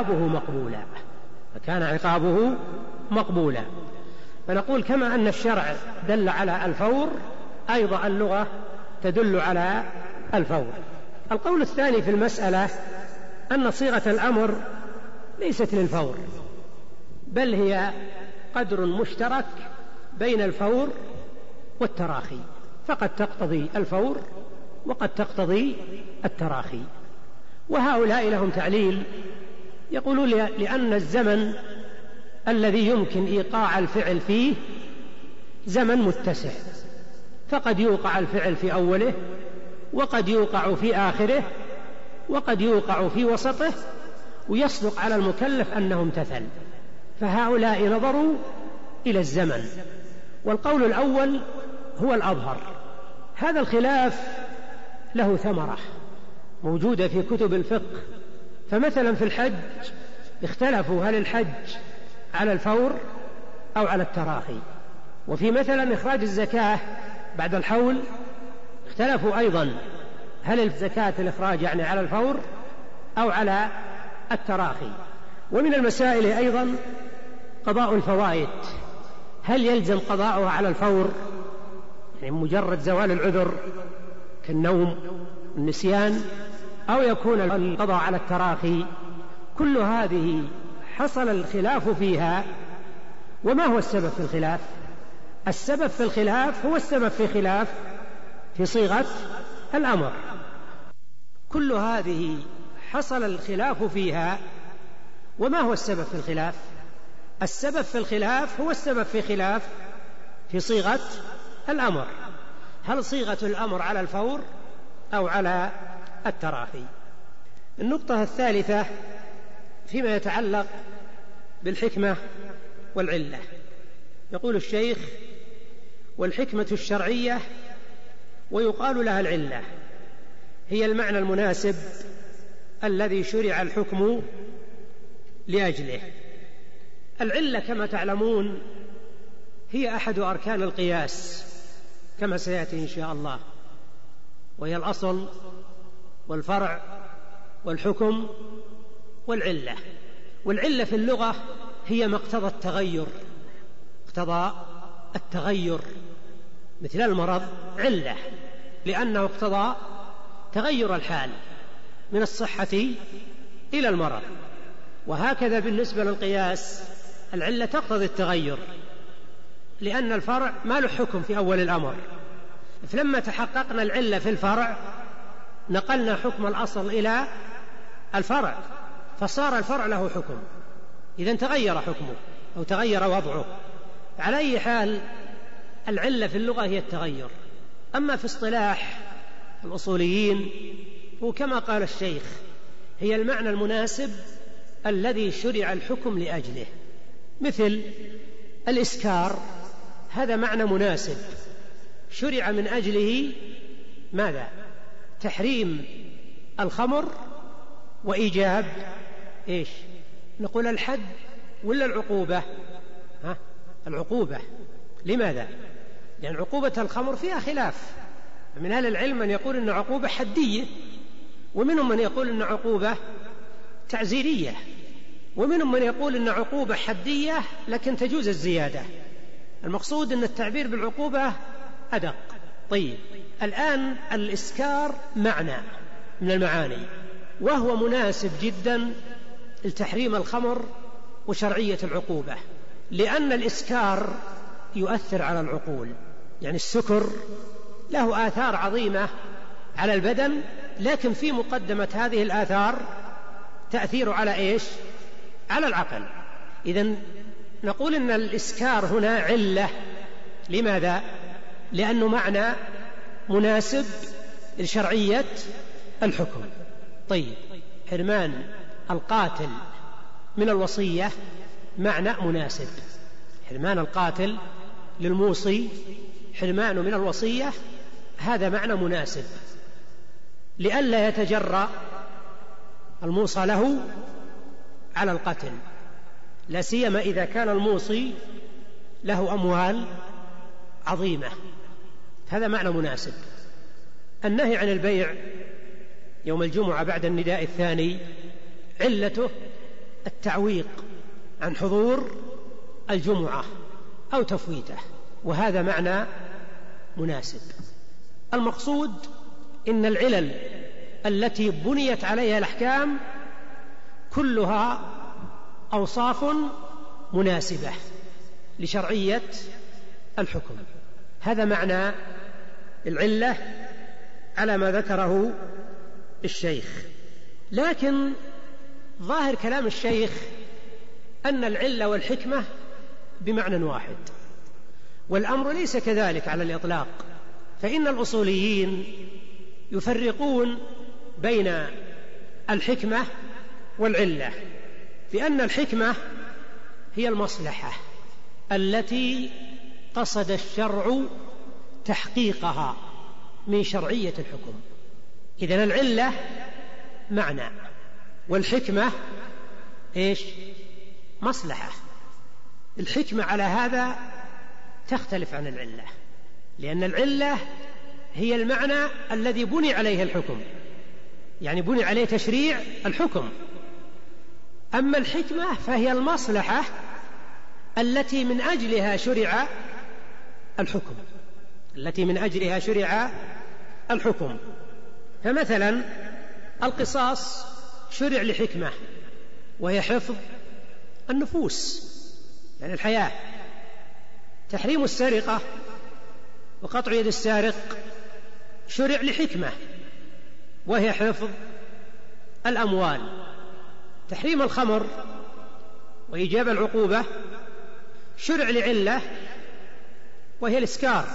عقابه مقبولا. فنقول كما أن الشرع دل على الفور أيضا اللغة تدل على الفور. القول الثاني في المسألة أن صيغة الأمر ليست للفور، بل هي قدر مشترك بين الفور والتراخي، فقد تقتضي الفور وقد تقتضي التراخي. وهؤلاء لهم تعليل، يقولون لأن الزمن الذي يمكن إيقاع الفعل فيه زمن متسع، فقد يوقع الفعل في أوله وقد يوقع في آخره وقد يوقع في وسطه، ويصدق على المكلف أنه امتثل. فهؤلاء نظروا إلى الزمن، والقول الأول هو الأظهر. هذا الخلاف له ثمرة موجودة في كتب الفقه. فمثلا في الحج اختلفوا هل الحج على الفور أو على التراخي، وفي مثلا إخراج الزكاة بعد الحول اختلفوا أيضا هل الزكاة الإخراج يعني على الفور أو على التراخي. ومن المسائل أيضا قضاء الفوائد، هل يلزم قضاؤها على الفور يعني مجرد زوال العذر كالنوم والنسيان، أو يكون القضاء على التراخي؟ كل هذه حصل الخلاف فيها. وما هو السبب في الخلاف؟ السبب في الخلاف هو السبب في خلاف في صيغة الأمر. كل هذه حصل الخلاف فيها. وما هو السبب في الخلاف؟ السبب في الخلاف هو السبب في خلاف في صيغة الأمر، هل صيغة الأمر على الفور أو على التراخي؟ النقطة الثالثة فيما يتعلق بالحكمة والعلة. يقول الشيخ: والحكمة الشرعية ويقال لها العلة هي المعنى المناسب الذي شرع الحكم لأجله. العلة كما تعلمون هي أحد أركان القياس كما سيأتي إن شاء الله، وهي الأصل والفرع والحكم والعلة. والعلة في اللغة هي ما اقتضى التغير، مثل المرض علة لأنه اقتضى تغير الحال من الصحة إلى المرض. وهكذا بالنسبة للقياس العلة تقتضي التغير لأن الفرع ما له حكم في أول الأمر، فلما تحققنا العلة في الفرع نقلنا حكم الأصل إلى الفرع فصار الفرع له حكم، إذن تغير حكمه أو تغير وضعه. على أي حال العلة في اللغة هي التغير. أما في اصطلاح الأصوليين هو كما قال الشيخ هي المعنى المناسب الذي شرع الحكم لأجله، مثل الإسكار، هذا معنى مناسب شرع من أجله ماذا؟ تحريم الخمر وإيجاب إيش؟ نقول الحد ولا العقوبة؟ العقوبة. لماذا؟ لأن عقوبة الخمر فيها خلاف، من أهل العلم من يقول إن عقوبة حدية، ومنهم من يقول إن عقوبة تعزيرية، ومنهم من يقول إن عقوبة حدية لكن تجوز الزيادة. المقصود أن التعبير بالعقوبة أدق. طيب، الآن الإسكار معنى من المعاني وهو مناسب جدا لتحريم الخمر وشرعية العقوبة، لأن الإسكار يؤثر على العقول، يعني السكر له آثار عظيمة على البدن، لكن في مقدمة هذه الآثار تأثير على إيش؟ على العقل. إذن نقول إن الإسكار هنا علة. لماذا؟ لأنه معنى مناسب لشرعية الحكم. طيب، حرمان القاتل من الوصية معنى مناسب، حرمان القاتل للموصي حرمانه من الوصية هذا معنى مناسب لئلا يتجرأ الموصى له على القتل، لا سيما إذا كان الموصي له أموال عظيمة، هذا معنى مناسب. النهي عن البيع يوم الجمعة بعد النداء الثاني علته التعويق عن حضور الجمعة أو تفويته، وهذا معنى مناسب. المقصود إن العلل التي بنيت عليها الأحكام كلها أوصاف مناسبة لشرعية الحكم، هذا معنى العلة على ما ذكره الشيخ. لكن ظاهر كلام الشيخ أن العلة والحكمة بمعنى واحد، والأمر ليس كذلك على الإطلاق، فإن الأصوليين يفرقون بين الحكمة والعلة، لأن الحكمة هي المصلحة التي قصد الشرع تحقيقها من شرعية الحكم. إذن العلة معنى، والحكمة إيش؟ مصلحة. الحكمة على هذا تختلف عن العلة، لأن العلة هي المعنى الذي بني عليه الحكم، يعني بني عليه تشريع الحكم. أما الحكمة فهي المصلحة التي من أجلها شرع الحكم، التي من أجلها شرع الحكم. فمثلا القصاص شرع لحكمة وهي حفظ النفوس، يعني الحياة. تحريم السرقة وقطع يد السارق شرع لحكمة وهي حفظ الأموال. تحريم الخمر وإيجاب العقوبة شرع لعلة وهي الإسكار،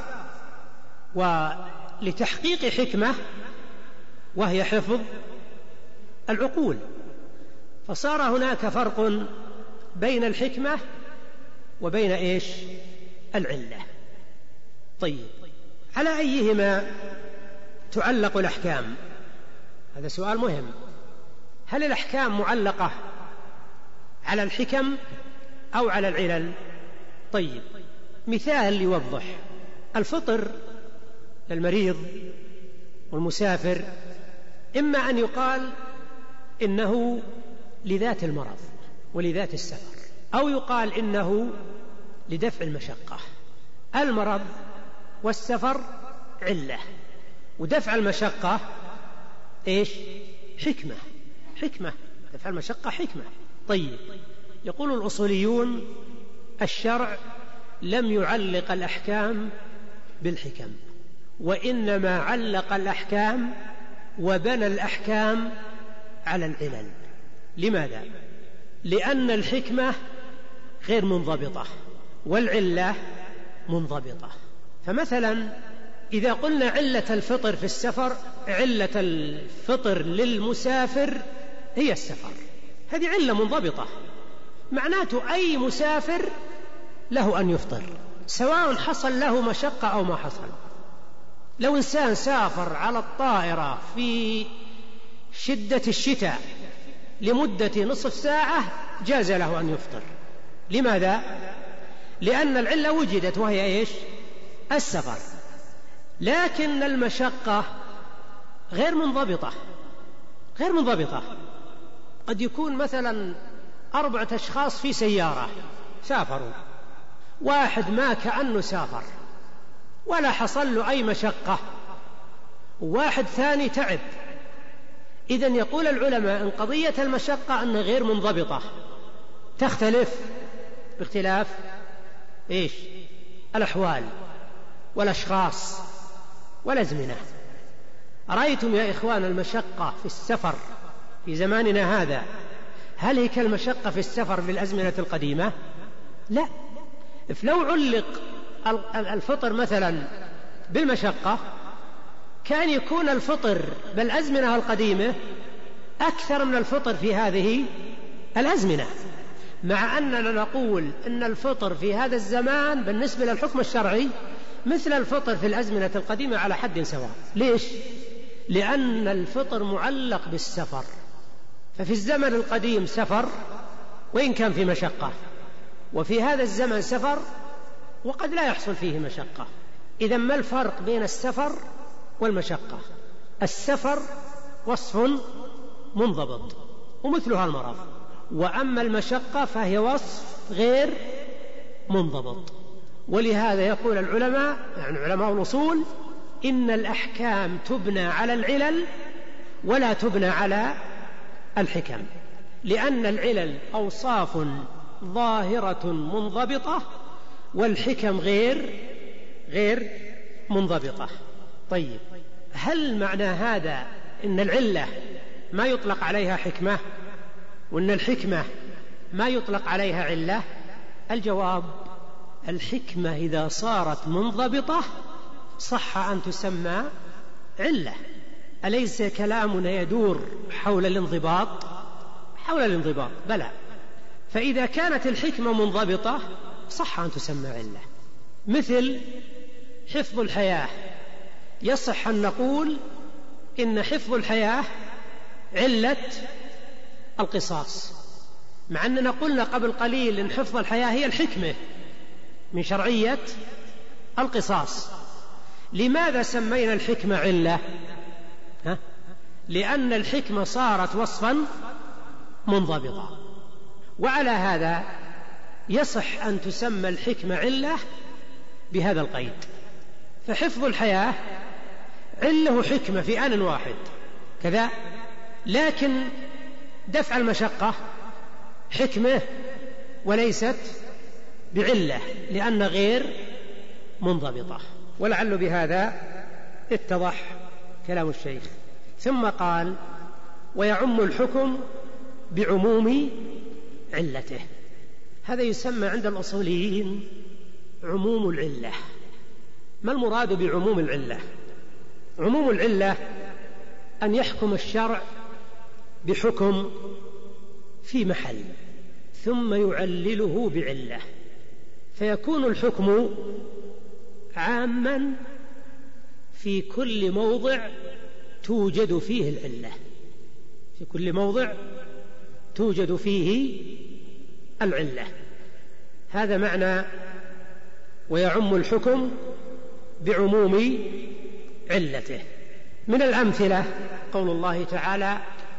ولتحقيق حكمة وهي حفظ العقول. فصار هناك فرق بين الحكمة وبين إيش؟ العلة. طيب، على أيهما تعلق الأحكام؟ هذا سؤال مهم. هل الأحكام معلقة على الحكم أو على العلل؟ طيب، مثال يوضح: الفطر للمريض والمسافر إما أن يقال إنه لذات المرض ولذات السفر، أو يقال إنه لدفع المشقة. المرض والسفر علة، ودفع المشقة إيش؟ حكمة. دفع المشقة حكمة. طيب، يقول الأصوليون: الشرع لم يعلق الأحكام بالحكم، وإنما علق الأحكام وبنى الأحكام على العلل. لماذا؟ لأن الحكمة غير منضبطة والعلة منضبطة. فمثلا إذا قلنا علة الفطر في السفر، علة الفطر للمسافر هي السفر، هذه علة منضبطة، معناته أي مسافر له أن يفطر سواء حصل له مشقة أو ما حصل. لو إنسان سافر على الطائرة في شدة الشتاء لمدة نصف ساعة جاز له أن يفطر. لماذا؟ لأن العلة وجدت وهي إيش؟ السفر. لكن المشقة غير منضبطة. قد يكون مثلا 4 أشخاص في سيارة سافروا، واحد ما كأنه سافر ولا حصل له أي مشقة، وواحد ثاني تعب. إذن يقول العلماء إن قضية المشقة أنها غير منضبطة، تختلف باختلاف إيش؟ الأحوال والأشخاص والأزمنة. رأيتم يا إخوان المشقة في السفر في زماننا هذا هل هي كالمشقة في السفر في الأزمنة القديمة؟ لا. فلو علق الفطر مثلا بالمشقة كان يكون الفطر بالأزمنة القديمة أكثر من الفطر في هذه الأزمنة، مع أننا نقول أن الفطر في هذا الزمان بالنسبة للحكم الشرعي مثل الفطر في الأزمنة القديمة على حد سواء. ليش؟ لأن الفطر معلق بالسفر، ففي الزمن القديم سفر وإن كان في مشقة، وفي هذا الزمن سفر وقد لا يحصل فيه مشقة. إذن ما الفرق بين السفر والمشقة؟ السفر وصف منضبط ومثلها المرض، وأما المشقة فهي وصف غير منضبط. ولهذا يقول العلماء، يعني علماء الأصول، إن الأحكام تبنى على العلل ولا تبنى على الحكم، لأن العلل أوصاف ظاهرة منضبطة والحكم غير منضبطة. طيب، هل معنى هذا إن العلة ما يطلق عليها حكمة وإن الحكمة ما يطلق عليها علة؟ الجواب: الحكمة إذا صارت منضبطة صح أن تسمى علة. أليس كلامنا يدور حول الانضباط؟ بلى. فإذا كانت الحكمة منضبطة صح أن تسمى علة. مثل حفظ الحياة، يصح أن نقول إن حفظ الحياة علة القصاص، مع أننا قلنا قبل قليل إن حفظ الحياة هي الحكمة من شرعية القصاص. لماذا سمينا الحكمة علة؟ لأن الحكمة صارت وصفا منضبطا، وعلى هذا يصح أن تسمى الحكمة علة بهذا القيد. فحفظ الحياة علة حكمة في آن واحد كذا، لكن دفع المشقة حكمة وليست بعلة لأن غير منضبطة. ولعل بهذا اتضح كلام الشيخ. ثم قال: ويعم الحكم بعموم علته. هذا يسمى عند الأصوليين عموم العلة. ما المراد بعموم العلة؟ عموم العلة أن يحكم الشرع بحكم في محل ثم يعلله بعلة، فيكون الحكم عاما في كل موضع توجد فيه العلة، في كل موضع توجد فيه العلة. هذا معنى ويعم الحكم بعموم علته. من الأمثلة قول الله تعالى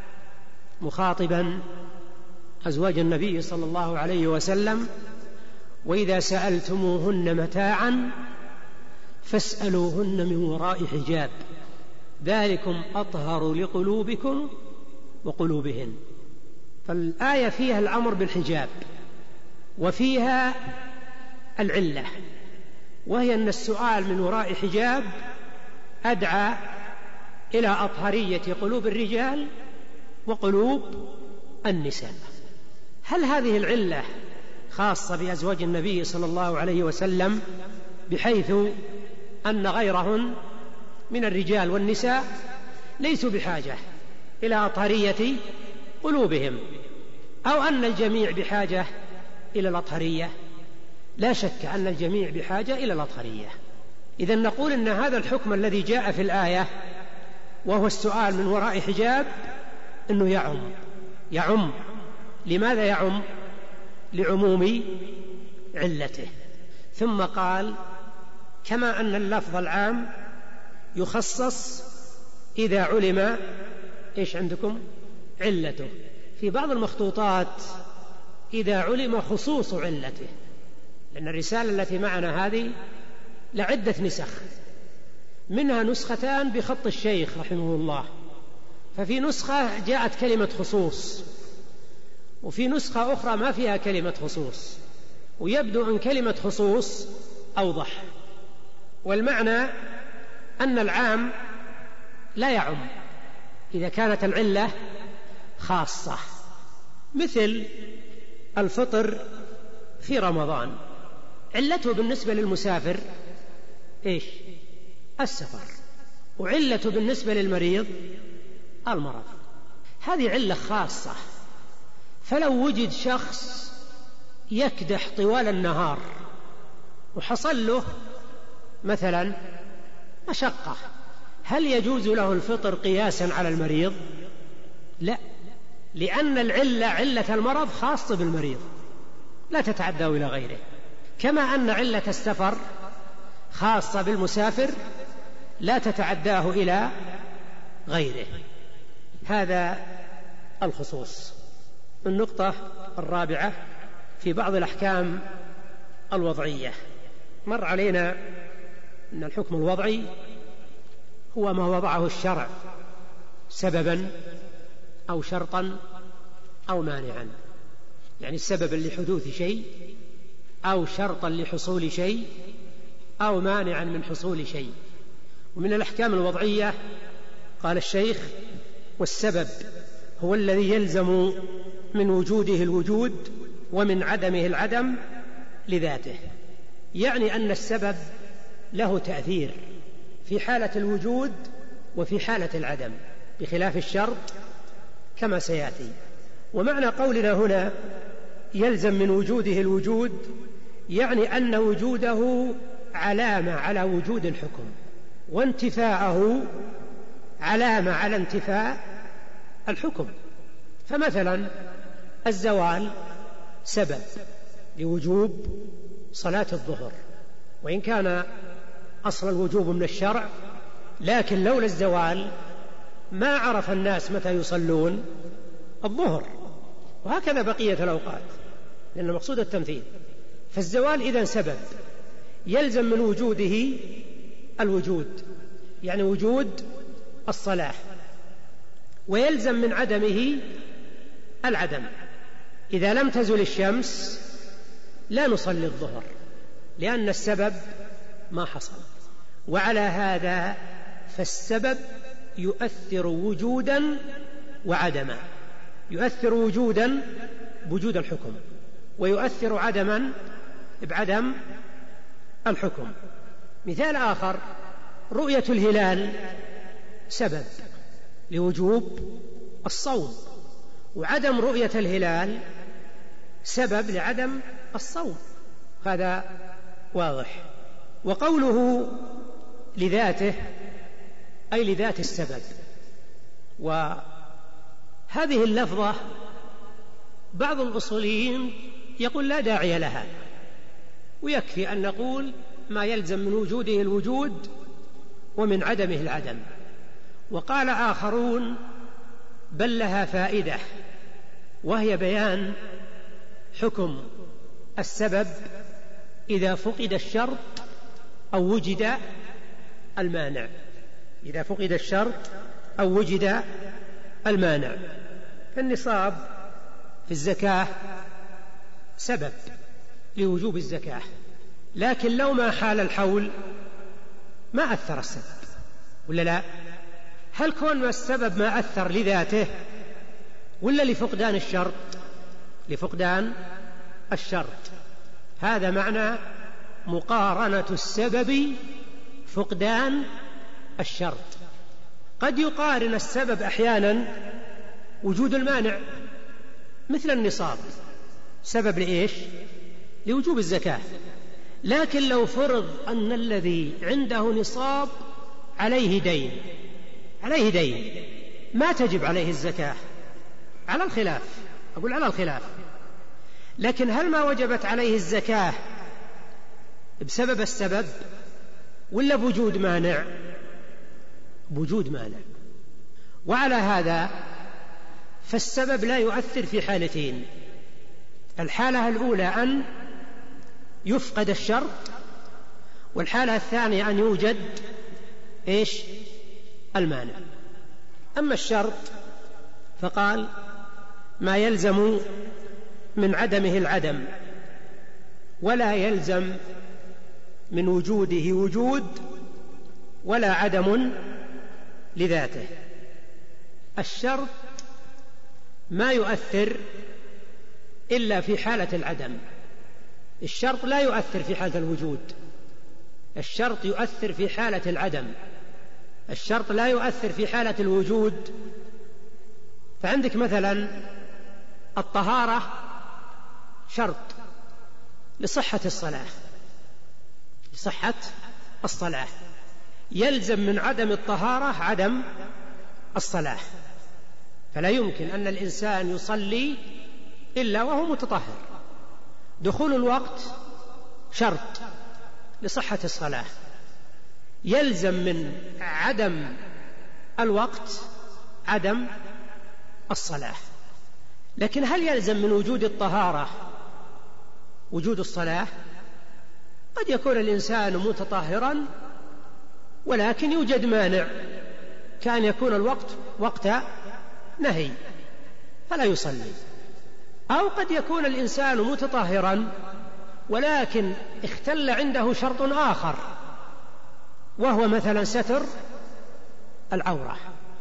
مخاطبا أزواج النبي صلى الله عليه وسلم: وإذا سألتموهن متاعا فاسألوهن من وراء حجاب ذلكم أطهر لقلوبكم وقلوبهن. فالآية فيها الأمر بالحجاب وفيها العلة، وهي أن السؤال من وراء حجاب أدعى إلى أطهرية قلوب الرجال وقلوب النساء. هل هذه العلة خاصة بأزواج النبي صلى الله عليه وسلم بحيث أن غيرهن من الرجال والنساء ليسوا بحاجة إلى أطهرية قلوبهم، أو أن الجميع بحاجة إلى الأطهرية؟ لا شك أن الجميع بحاجة إلى الأطهرية. إذن نقول أن هذا الحكم الذي جاء في الآية وهو السؤال من وراء حجاب أنه يعم. لماذا يعم؟ لعموم علته. ثم قال: كما أن اللفظ العام يخصص إذا علم إيش عندكم؟ علته. في بعض المخطوطات إذا علم خصوص علته، لأن الرسالة التي معنا هذه لعدة نسخ، منها نسختان بخط الشيخ رحمه الله، ففي نسخة جاءت كلمة خصوص، وفي نسخة أخرى ما فيها كلمة خصوص، ويبدو أن كلمة خصوص أوضح. والمعنى أن العام لا يعم إذا كانت العلة خاصة، مثل الفطر في رمضان، علته بالنسبة للمسافر إيش؟ السفر، وعلته بالنسبة للمريض المرض. هذه علة خاصة. فلو وجد شخص يكدح طوال النهار وحصل له مثلا مشقة، هل يجوز له الفطر قياسا على المريض؟ لا، لأن العلة علة المرض خاصة بالمريض لا تتعدى إلى غيره، كما أن علة السفر خاصة بالمسافر لا تتعداه إلى غيره. هذا الخصوص. النقطة الرابعة في بعض الأحكام الوضعية. مر علينا أن الحكم الوضعي هو ما وضعه الشرع سببا أو شرطا أو مانعا، يعني سببا لحدوث شيء أو شرطا لحصول شيء أو مانعا من حصول شيء. ومن الأحكام الوضعية قال الشيخ: والسبب هو الذي يلزم من وجوده الوجود ومن عدمه العدم لذاته، يعني أن السبب له تأثير في حالة الوجود وفي حالة العدم بخلاف الشرط كما سيأتي. ومعنى قولنا هنا يلزم من وجوده الوجود يعني أن وجوده علامة على وجود الحكم، وانتفاءه علامة على انتفاء الحكم. فمثلا الزوال سبب لوجوب صلاة الظهر، وإن كان أصل الوجوب من الشرع، لكن لولا الزوال ما عرف الناس متى يصلون الظهر، وهكذا بقية الأوقات، لأن المقصود التمثيل. فالزوال إذن سبب يلزم من وجوده الوجود، يعني وجود الصلاة، ويلزم من عدمه العدم. إذا لم تزل الشمس لا نصلي الظهر لأن السبب ما حصل. وعلى هذا فالسبب يؤثر وجودا وعدما، يؤثر وجودا بوجود الحكم، ويؤثر عدما بعدم الحكم. مثال آخر: رؤية الهلال سبب لوجوب الصوم، وعدم رؤية الهلال سبب لعدم الصوم، هذا واضح. وقوله لذاته أي لذات السبب. وهذه اللفظة بعض الأصوليين يقول لا داعي لها، ويكفي أن نقول ما يلزم من وجوده الوجود ومن عدمه العدم. وقال آخرون بل لها فائدة، وهي بيان حكم السبب إذا فقد الشرط أو وجد المانع. إذا فقد الشرط أو وجد المانع. فالنصاب في الزكاة سبب لوجوب الزكاة، لكن لو ما حال الحول ما أثر السبب، ولا لا؟ هل كون ما السبب ما أثر لذاته ولا لفقدان الشرط؟ لفقدان الشرط. هذا معنى مقارنة السبب فقدان الشرط. قد يقارن السبب أحيانا وجود المانع، مثل النصاب سبب لإيش؟ لوجوب الزكاة. لكن لو فرض أن الذي عنده نصاب عليه دين ما تجب عليه الزكاة، على الخلاف، أقول على الخلاف. لكن هل ما وجبت عليه الزكاة بسبب السبب ولا بوجود مانع؟ بوجود مانع. وعلى هذا فالسبب لا يؤثر في حالتين. الحالة الأولى أن يفقد الشرط، والحالة الثانية أن يوجد إيش؟ المانع. أما الشرط فقال ما يلزم من عدمه العدم ولا يلزم من وجوده وجود ولا عدم لذاته. الشرط ما يؤثر إلا في حالة العدم. الشرط لا يؤثر في حالة الوجود، الشرط يؤثر في حالة العدم. الشرط لا يؤثر في حالة الوجود. فعندك مثلا الطهارة شرط لصحة الصلاة، لصحة الصلاة. يلزم من عدم الطهارة عدم الصلاة، فلا يمكن أن الإنسان يصلي إلا وهو متطهر. دخول الوقت شرط لصحة الصلاة. يلزم من عدم الوقت عدم الصلاة. لكن هل يلزم من وجود الطهارة وجود الصلاة؟ قد يكون الإنسان متطهرا ولكن يوجد مانع، كان يكون الوقت وقت نهي فلا يصلي. أو قد يكون الإنسان متطهرا ولكن اختل عنده شرط آخر، وهو مثلا ستر العورة.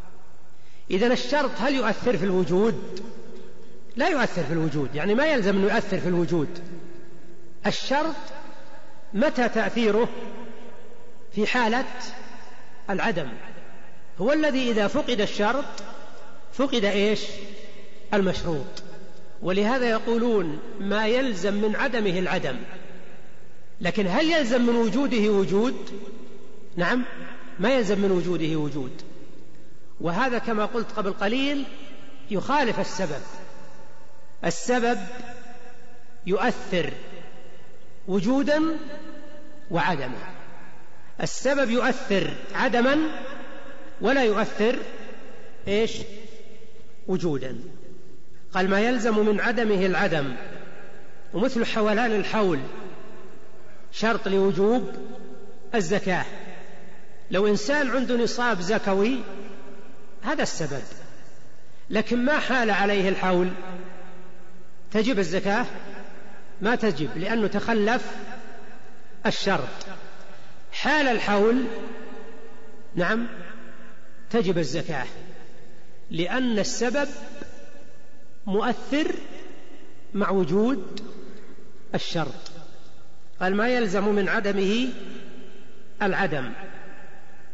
إذن الشرط هل يؤثر في الوجود؟ لا يؤثر في الوجود، يعني ما يلزم أن يؤثر في الوجود. الشرط متى تأثيره؟ في حالة العدم. هو الذي إذا فقد الشرط فقد إيش؟ المشروط. ولهذا يقولون ما يلزم من عدمه العدم. لكن هل يلزم من وجوده وجود؟ نعم، ما يلزم من وجوده وجود. وهذا كما قلت قبل قليل يخالف السبب. السبب يؤثر وجودا وعدما، السبب يؤثر عدما ولا يؤثر إيش؟ وجودا. قال ما يلزم من عدمه العدم. ومثل حولان الحول شرط لوجوب الزكاة. لو إنسان عنده نصاب زكوي هذا السبب، لكن ما حال عليه الحول تجب الزكاة؟ ما تجب، لأنه تخلف الشرط. حال الحول نعم تجب الزكاة، لأن السبب مؤثر مع وجود الشرط. قال ما يلزم من عدمه العدم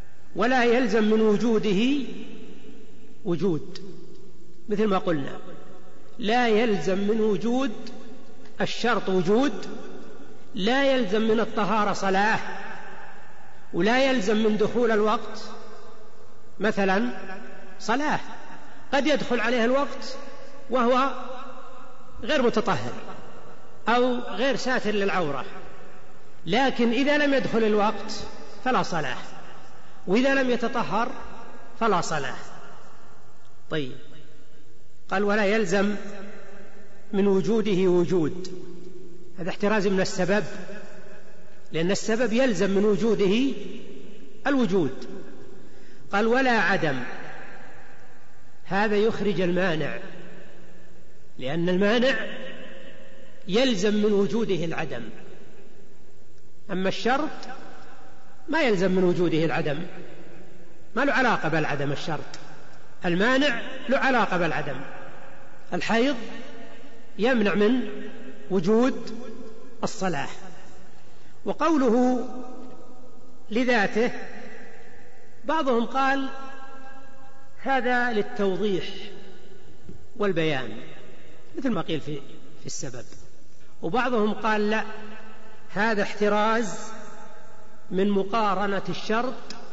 ولا يلزم من وجوده وجود، مثل ما قلنا. لا يلزم من وجود الشرط وجود، لا يلزم من الطهارة صلاة، ولا يلزم من دخول الوقت مثلا صلاة. قد يدخل عليه الوقت وهو غير متطهر أو غير ساتر للعورة، لكن إذا لم يدخل الوقت فلا صلاة، وإذا لم يتطهر فلا صلاة. طيب، قال ولا يلزم من وجوده وجود، هذا احتراز من السبب، لأن السبب يلزم من وجوده الوجود. قال ولا عدم، هذا يخرج المانع، لأن المانع يلزم من وجوده العدم، أما الشرط ما يلزم من وجوده العدم، ما له علاقة بالعدم الشرط، المانع له علاقة بالعدم. الحيض يمنع من وجود الصلاة. وقوله لذاته بعضهم قال هذا للتوضيح والبيان مثل ما قيل في السبب، وبعضهم قال لا، هذا احتراز من مقارنة الشرط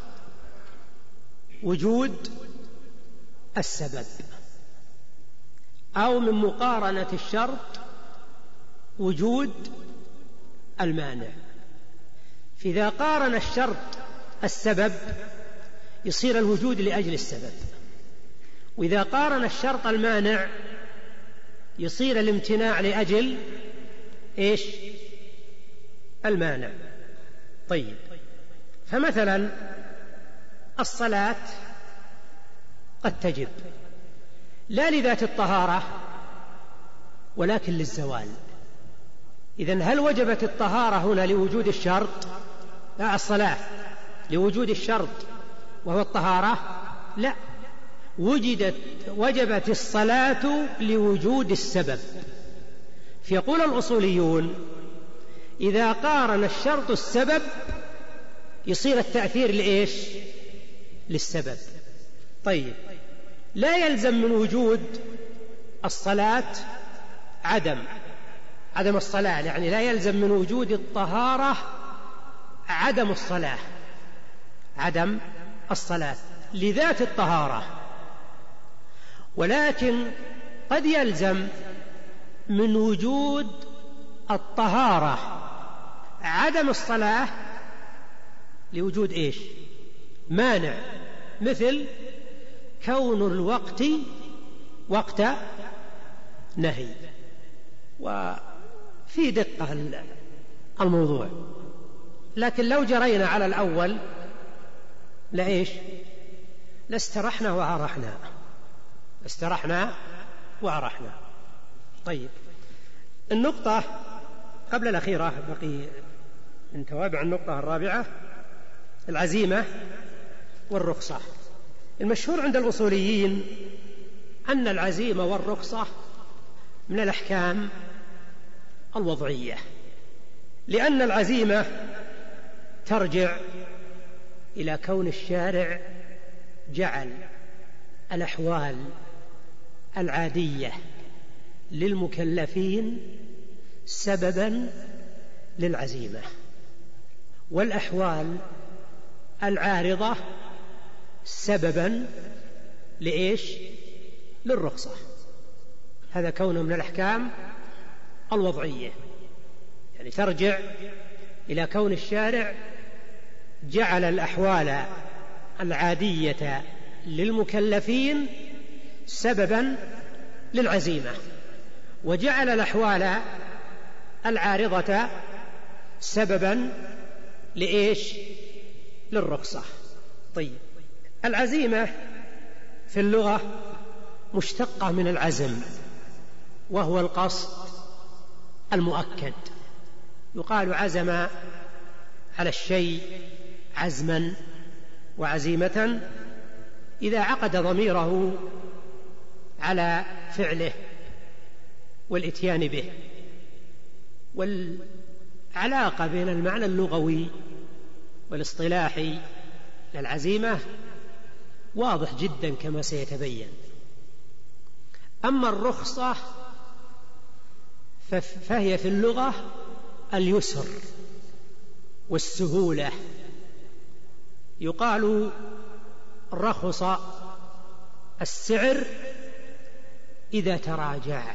وجود السبب، أو من مقارنة الشرط وجود المانع. فإذا قارن الشرط السبب يصير الوجود لأجل السبب، وإذا قارن الشرط المانع يصير الامتناع لأجل إيش؟ المانع. طيب، فمثلا الصلاة قد تجب لا لذات الطهارة ولكن للزوال. إذن هل وجبت الطهارة هنا لوجود الشرط؟ لا، الصلاة لوجود الشرط وهو الطهارة؟ لا، وجبت الصلاة لوجود السبب. فيقول الأصوليون إذا قارن الشرط السبب يصير التأثير لإيش؟ للسبب. طيب، لا يلزم من وجود الصلاة عدم الصلاة، يعني لا يلزم من وجود الطهارة عدم الصلاة، عدم الصلاة لذات الطهارة، ولكن قد يلزم من وجود الطهارة عدم الصلاة لوجود إيش؟ مانع، مثل كون الوقت وقت نهي. وفي دقة الموضوع، لكن لو جرينا على الأول لإيش؟ لاسترحنا وعرحنا. طيب، النقطة قبل الأخيرة بقي من توابع النقطة الرابعة العزيمة والرخصة. المشهور عند الأصوليين أن العزيمة والرخصة من الأحكام الوضعية، لأن العزيمة ترجع إلى كون الشارع جعل الأحوال العادية للمكلفين سببا للعزيمة، والأحوال العارضة سببا لإيش؟ للرخصة. هذا كونه من الأحكام الوضعية، يعني ترجع إلى كون الشارع جعل الأحوال العادية للمكلفين سببا للعزيمة، وجعل الأحوال العارضة سببا لإيش؟ للرخصة. طيب، العزيمة في اللغة مشتقة من العزم، وهو القصد المؤكد. يقال عزم على الشيء عزما وعزيمة إذا عقد ضميره على فعله والإتيان به. والعلاقة بين المعنى اللغوي والاصطلاحي للعزيمة واضح جدا كما سيتبين. أما الرخصة فهي في اللغة اليسر والسهولة. يقال رخص السعر إذا تراجع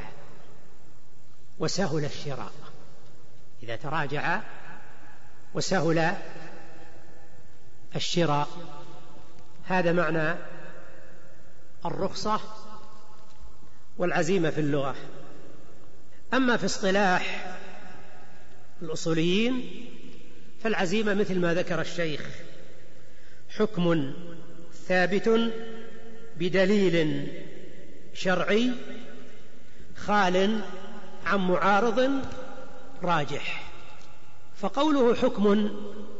وسهل الشراء، إذا تراجع وسهل الشراء. هذا معنى الرخصة والعزيمة في اللغة. أما في اصطلاح الأصوليين فالعزيمة مثل ما ذكر الشيخ: حكم ثابت بدليل شرعي خال عن معارض راجح. فقوله حكم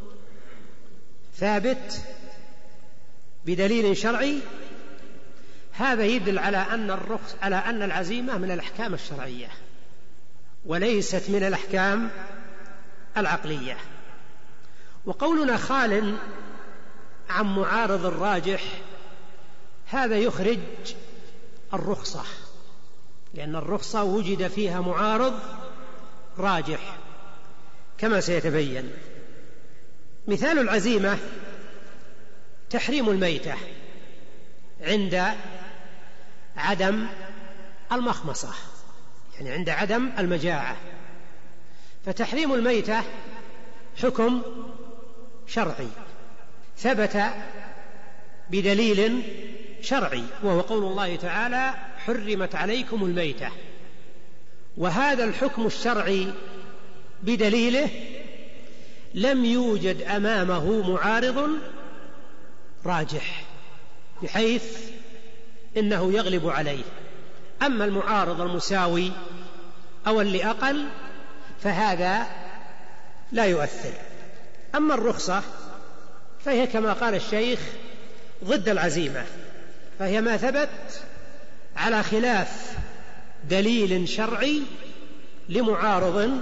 ثابت بدليل شرعي هذا يدل على أن العزيمة من الأحكام الشرعية وليست من الأحكام العقلية. وقولنا خال عن معارض الراجح هذا يخرج الرخصة، لأن الرخصة وجد فيها معارض راجح كما سيتبين. مثال العزيمة تحريم الميتة عند عدم المخمصة، يعني عند عدم المجاعة. فتحريم الميتة حكم شرعي ثبت بدليل شرعي، وهو قول الله تعالى: حرمت عليكم الميتة. وهذا الحكم الشرعي بدليله لم يوجد أمامه معارض راجح بحيث إنه يغلب عليه. أما المعارض المساوي أو اللي أقل فهذا لا يؤثر. أما الرخصة فهي كما قال الشيخ ضد العزيمة، فهي ما ثبت على خلاف دليل شرعي لمعارض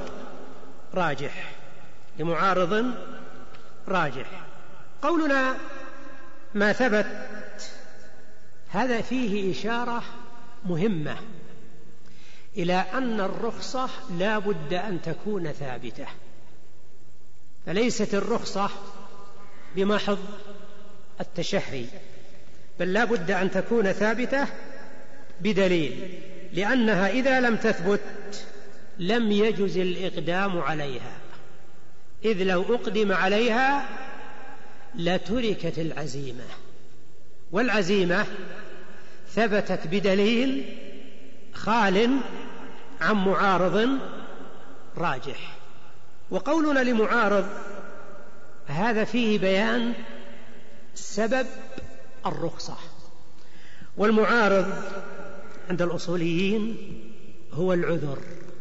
راجح. قولنا ما ثبت هذا فيه إشارة مهمة إلى أن الرخصة لا بد أن تكون ثابتة، فليست الرخصة بمحض التشهي، بل لا بد أن تكون ثابتة بدليل، لأنها إذا لم تثبت لم يجز الإقدام عليها، إذ لو أقدم عليها لتركت العزيمة، والعزيمة ثبتت بدليل خال عن معارض راجح. وقولنا لمعارض هذا فيه بيان سبب الرخصة. والمعارض عند الأصوليين هو العذر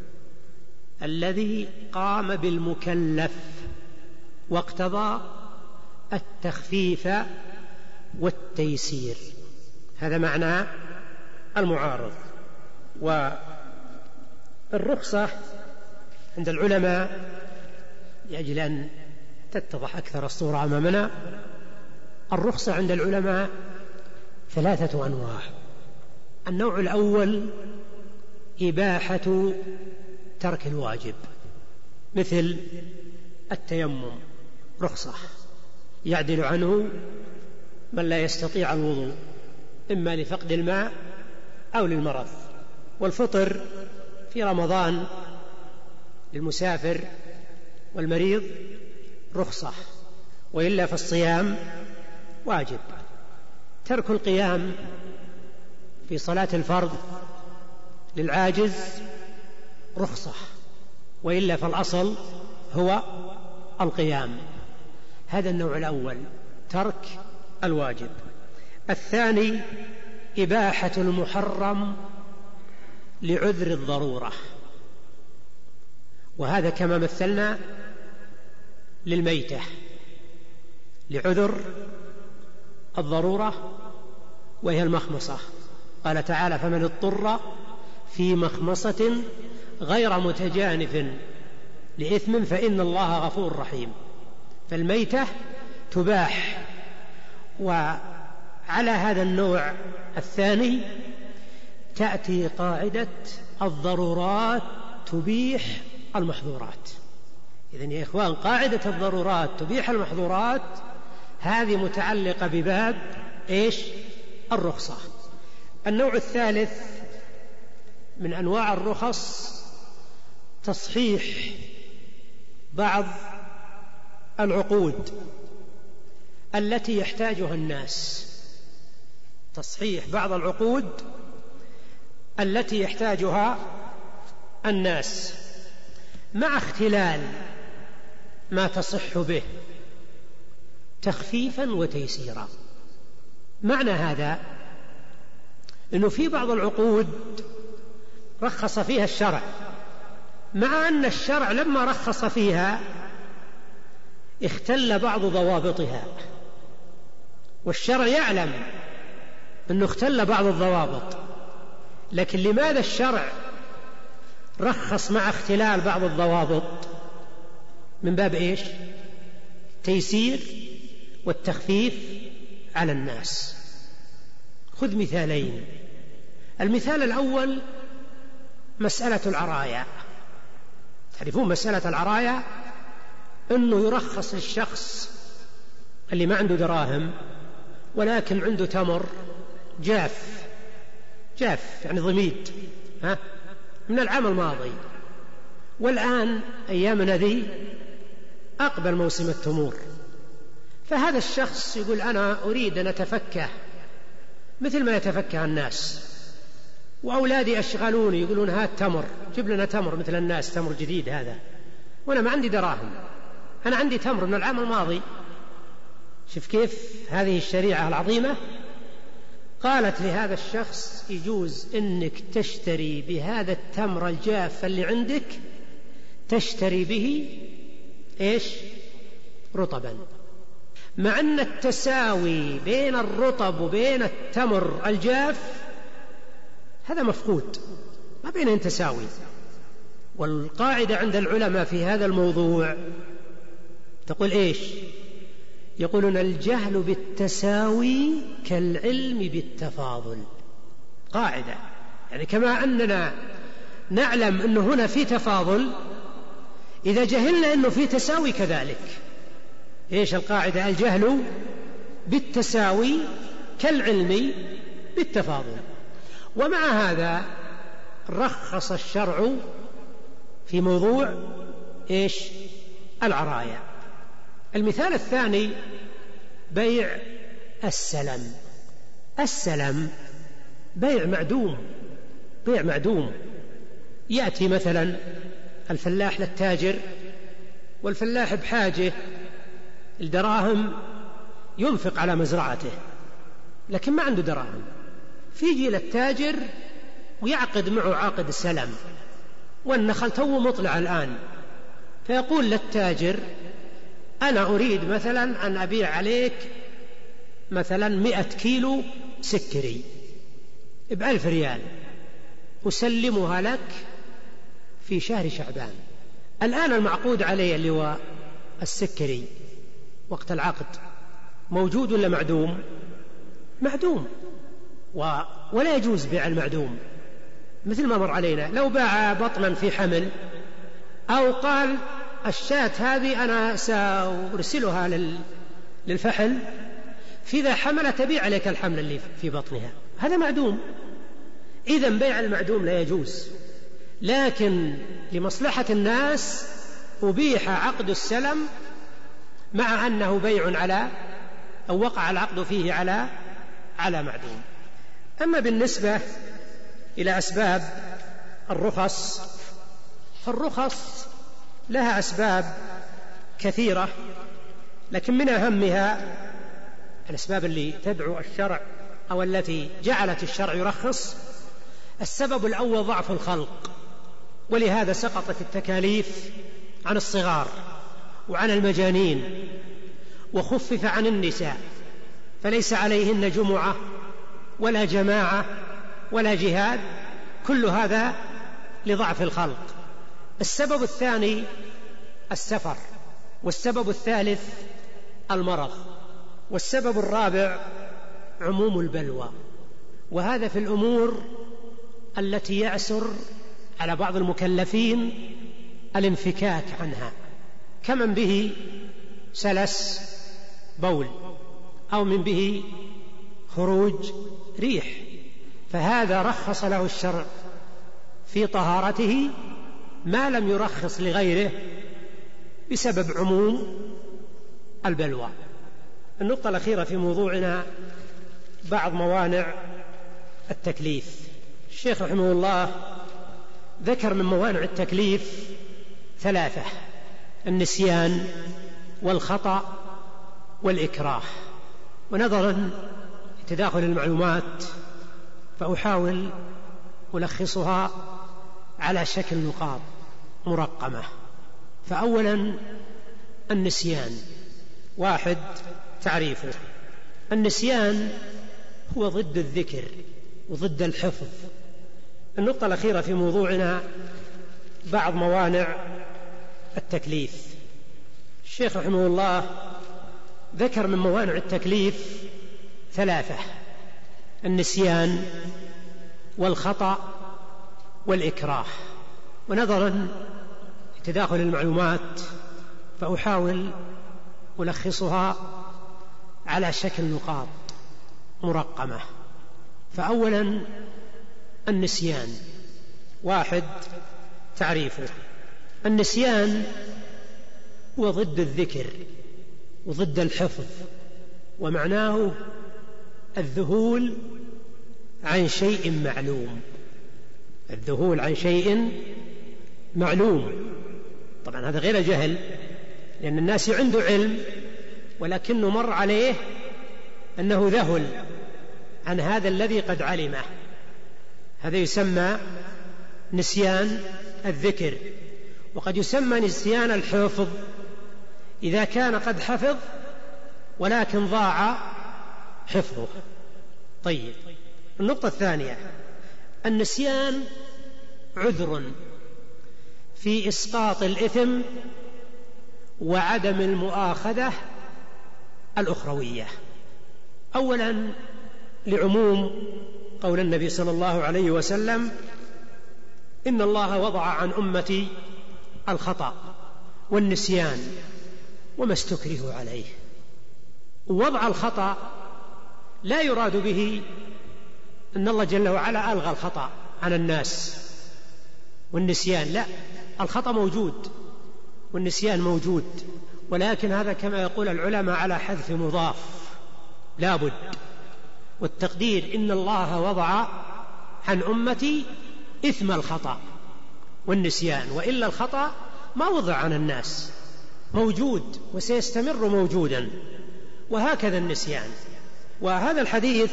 الذي قام بالمكلف واقتضى التخفيف والتيسير، هذا معنى المعارض. والرخصة عند العلماء لأجل أن تتضح أكثر الصورة أمامنا، الرخصة عند العلماء 3 أنواع. النوع الأول إباحة ترك الواجب، مثل التيمم رخصة يعدل عنه من لا يستطيع الوضوء إما لفقد الماء أو للمرض. والفطر في رمضان للمسافر والمريض رخصة، وإلا فالصيام واجب. ترك القيام في صلاة الفرض للعاجز رخصة، وإلا فالأصل هو القيام. هذا النوع الأول ترك الواجب. الثاني إباحة المحرم لعذر الضرورة، وهذا كما مثلنا للميتة لعذر الضرورة وهي المخمصة. قال تعالى: فمن اضطر في مخمصة غير متجانف لإثم فإن الله غفور رحيم. فالميتة تباح. وعلى هذا النوع الثاني تأتي قاعدة الضرورات تبيح المحظورات. إذن يا إخوان، قاعدة الضرورات تبيح المحظورات هذه متعلقة بباب إيش؟ الرخصة. النوع الثالث من أنواع الرخص تصحيح بعض العقود التي يحتاجها الناس، تصحيح بعض العقود التي يحتاجها الناس مع اختلال ما تصح به تخفيفا وتيسيرا. معنى هذا أنه في بعض العقود رخص فيها الشرع، مع أن الشرع لما رخص فيها اختل بعض ضوابطها، والشرع يعلم أنه اختل بعض الضوابط، لكن لماذا الشرع رخص مع اختلال بعض الضوابط؟ من باب إيش؟ تيسير والتخفيف على الناس. خذ مثالين. المثال الأول مسألة العرايا. تعرفون مسألة العرايا؟ أنه يرخص للشخص اللي ما عنده دراهم ولكن عنده تمر جاف يعني ضميد من العام الماضي، والآن أيامنا ذي أقبل موسم التمور، فهذا الشخص يقول أنا أريد أن أتفكه مثل ما يتفكه الناس، وأولادي أشغلوني يقولون هات تمر، جيب لنا تمر مثل الناس، تمر جديد هذا، وأنا ما عندي دراهم، أنا عندي تمر من العام الماضي. شوف كيف هذه الشريعة العظيمة. قالت لهذا الشخص يجوز أنك تشتري بهذا التمر الجاف اللي عندك، تشتري به إيش؟ رطبا، مع أن التساوي بين الرطب وبين التمر الجاف هذا مفقود، ما بينهم تساوي. والقاعدة عند العلماء في هذا الموضوع تقول إيش؟ يقولون الجهل بالتساوي كالعلم بالتفاضل. قاعدة يعني كما أننا نعلم أنه هنا في تفاضل، إذا جهلنا أنه في تساوي كذلك. إيش القاعدة؟ الجهل بالتساوي كالعلم بالتفاضل. ومع هذا رخص الشرع في موضوع إيش؟ العرايا. المثال الثاني بيع السلم. السلم بيع معدوم. يأتي مثلا الفلاح للتاجر، والفلاح بحاجة الدراهم ينفق على مزرعته لكن ما عنده دراهم، فيجي للتاجر ويعقد معه عقد السلم، والنخل تو مطلع الآن، فيقول للتاجر أنا أريد مثلا أن أبيع عليك مثلا 100 كيلو سكري ب1,000 ريال، أسلمها لك في شهر شعبان. الآن المعقود عليه اللي هو السكري وقت العقد موجود ولا معدوم؟ معدوم، ولا يجوز بيع المعدوم. مثل ما مر علينا لو باع بطنا في حمل، أو قال الشاة هذه أنا سأرسلها للفحل، فإذا حملت تبيع عليك الحمل اللي في بطنها، هذا معدوم. إذن بيع المعدوم لا يجوز، لكن لمصلحة الناس أبيح عقد السلم مع أنه بيع على أو وقع العقد فيه على معدوم. أما بالنسبة إلى أسباب الرخص، فالرخص لها أسباب كثيرة، لكن من أهمها الأسباب اللي تدعو الشرع أو التي جعلت الشرع يرخص. السبب الأول ضعف الخلق، ولهذا سقطت التكاليف عن الصغار وعن المجانين، وخفف عن النساء، فليس عليهن جمعة ولا جماعة ولا جهاد، كل هذا لضعف الخلق. السبب الثاني السفر، والسبب الثالث المرض، والسبب الرابع عموم البلوى. وهذا في الأمور التي يعسر على بعض المكلفين الانفكاك عنها، كمن به سلس بول أو من به خروج ريح، فهذا رخص له الشرع في طهارته ما لم يرخص لغيره بسبب عموم البلوى. النقطة الأخيرة في موضوعنا بعض موانع التكليف. الشيخ رحمه الله ذكر من موانع التكليف 3: النسيان والخطأ والإكراه. ونظرا لتداخل المعلومات فأحاول ألخصها على شكل نقاط مرقمة. فأولا النسيان. 1: تعريفه. النسيان هو ضد الذكر وضد الحفظ. النقطة الأخيرة في موضوعنا بعض موانع التكليف. الشيخ رحمه الله ذكر من موانع التكليف 3: النسيان والخطأ والإكراه. ونظرا لتداخل المعلومات فأحاول ألخصها على شكل نقاط مرقمة. فأولا النسيان. 1: تعريفه. النسيان هو ضد الذكر وضد الحفظ، ومعناه الذهول عن شيء معلوم. الذهول عن شيء معلوم. طبعا هذا غير جهل، لأن الناس عنده علم ولكنه مر عليه أنه ذهل عن هذا الذي قد علمه. هذا يسمى نسيان الذكر. وقد يسمى نسيان الحفظ إذا كان قد حفظ ولكن ضاع حفظه. طيب، النقطة الثانية: النسيان عذر في إسقاط الإثم وعدم المؤاخذة الأخروية. أولا لعموم قول النبي صلى الله عليه وسلم: إن الله وضع عن أمتي الخطأ والنسيان وما استكرهوا عليه. ووضع الخطأ لا يراد به أن الله جل وعلا ألغى الخطأ عن الناس، والنسيان لا، الخطأ موجود والنسيان موجود، ولكن هذا كما يقول العلماء على حذف مضاف لا بد. والتقدير: إن الله وضع عن أمتي إثم الخطأ والنسيان، وإلا الخطأ ما وضع عن الناس، موجود وسيستمر موجودا. وهكذا النسيان. وهذا الحديث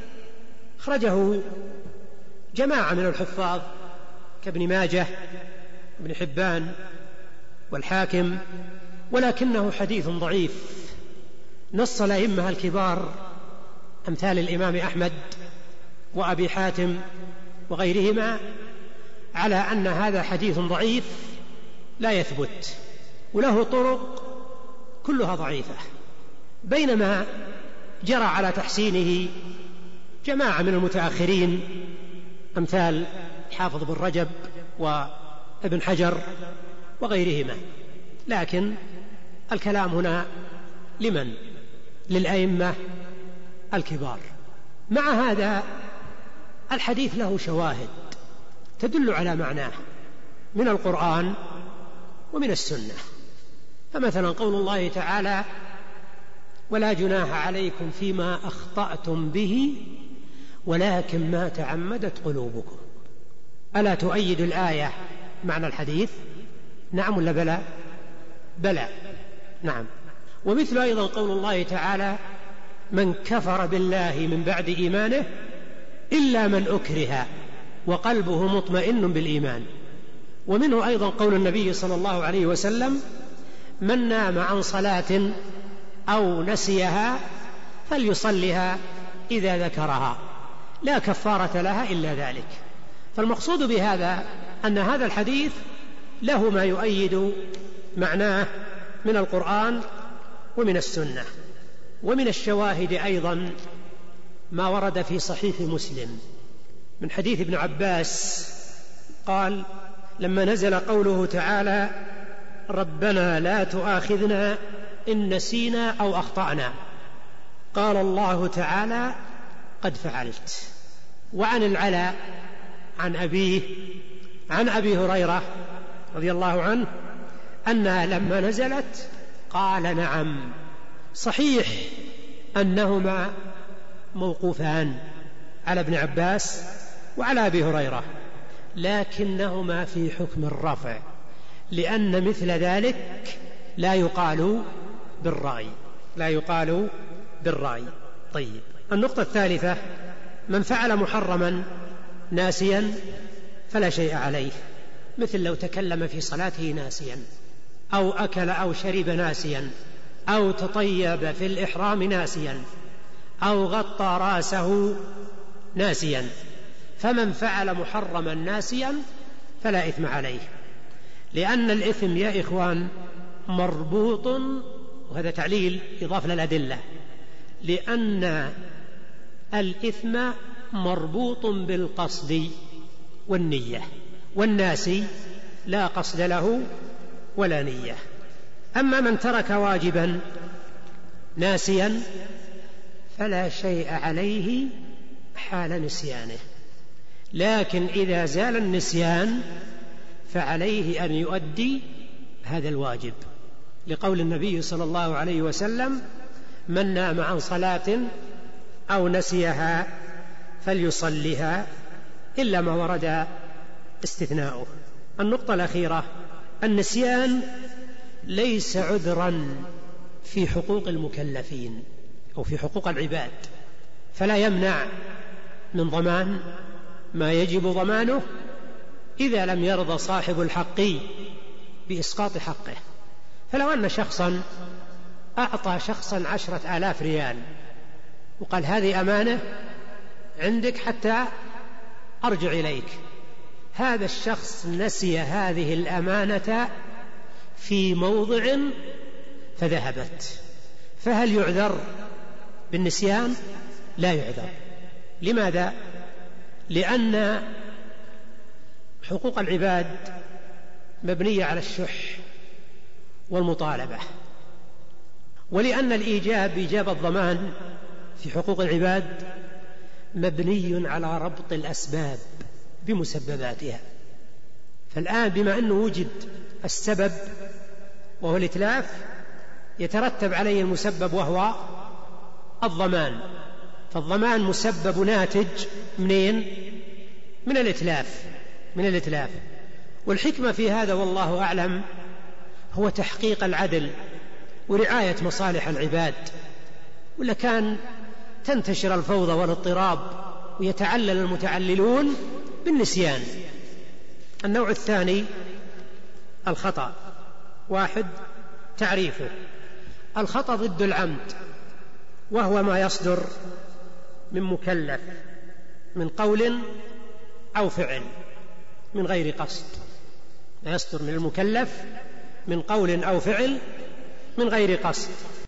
أخرجه جماعة من الحفاظ كابن ماجه وابن حبان والحاكم، ولكنه حديث ضعيف. نص الأئمة الكبار أمثال الإمام أحمد وأبي حاتم وغيرهما على أن هذا حديث ضعيف لا يثبت، وله طرق كلها ضعيفة، بينما جرى على تحسينه جماعة من المتأخرين أمثال حافظ بن رجب وابن حجر وغيرهما. لكن الكلام هنا لمن؟ للأئمة الكبار. مع هذا الحديث له شواهد تدل على معناه من القرآن ومن السنة. فمثلا قول الله تعالى: ولا جناح عليكم فيما أخطأتم به ولكن ما تعمدت قلوبكم. ألا تؤيد الآية معنى الحديث؟ نعم ولا بلى؟ بلى، نعم. ومثل أيضا قول الله تعالى: من كفر بالله من بعد إيمانه إلا من أكره وقلبه مطمئن بالإيمان. ومنه أيضا قول النبي صلى الله عليه وسلم: من نام عن صلاة أو نسيها فليصلها إذا ذكرها لا كفارة لها إلا ذلك. فالمقصود بهذا أن هذا الحديث له ما يؤيد معناه من القرآن ومن السنة. ومن الشواهد أيضا ما ورد في صحيح مسلم من حديث ابن عباس قال لما نزل قوله تعالى ربنا لا تؤاخذنا إن نسينا أو أخطأنا، قال الله تعالى قد فعلت. وعن العلاء عن أبيه عن أبي هريرة رضي الله عنه أنها لما نزلت قال نعم. صحيح أنهما موقوفان على ابن عباس وعلى أبي هريرة، لكنهما في حكم الرفع، لأن مثل ذلك لا يقال بالرأي. طيب، النقطة الثالثة: من فعل محرما ناسيا فلا شيء عليه، مثل لو تكلم في صلاته ناسيا، أو أكل أو شرب ناسيا، أو تطيب في الإحرام ناسيا، أو غطى رأسه ناسيا، فمن فعل محرما ناسيا فلا إثم عليه، لأن الإثم يا إخوان مربوط، وهذا تعليل يضاف للأدلة، لأن الإثم مربوط بالقصد والنية، والناسي لا قصد له ولا نية. أما من ترك واجبا ناسيا فلا شيء عليه حال نسيانه، لكن إذا زال النسيان فعليه أن يؤدي هذا الواجب، لقول النبي صلى الله عليه وسلم: من نام عن صلاة أو نسيها فليصلها إلا ما ورد استثناؤه. النقطة الأخيرة: النسيان ليس عذرا في حقوق المكلفين أو في حقوق العباد، فلا يمنع من ضمان ما يجب ضمانه إذا لم يرضى صاحب الحق بإسقاط حقه. فلو أن شخصا أعطى شخصا 10,000 ريال وقال هذه أمانة عندك حتى أرجع إليك، هذا الشخص نسي هذه الأمانة في موضع فذهبت، فهل يعذر بالنسيان؟ لا يعذر. لماذا؟ لأن حقوق العباد مبنية على الشح والمطالبة، ولأن إيجاب الضمان في حقوق العباد مبني على ربط الأسباب بمسبباتها. فالآن بما أنه وجد السبب وهو الإتلاف، يترتب عليه المسبب وهو الضمان، فالضمان مسبب ناتج من الإتلاف. والحكمة في هذا والله أعلم هو تحقيق العدل ورعاية مصالح العباد، ولا كان تنتشر الفوضى والاضطراب ويتعلل المتعللون بالنسيان. النوع الثاني الخطأ. 1. تعريفه: الخطأ ضد العمد، وهو ما يصدر من مكلف من قول أو فعل من غير قصد، ما يصدر من المكلف من قول أو فعل من غير قصد.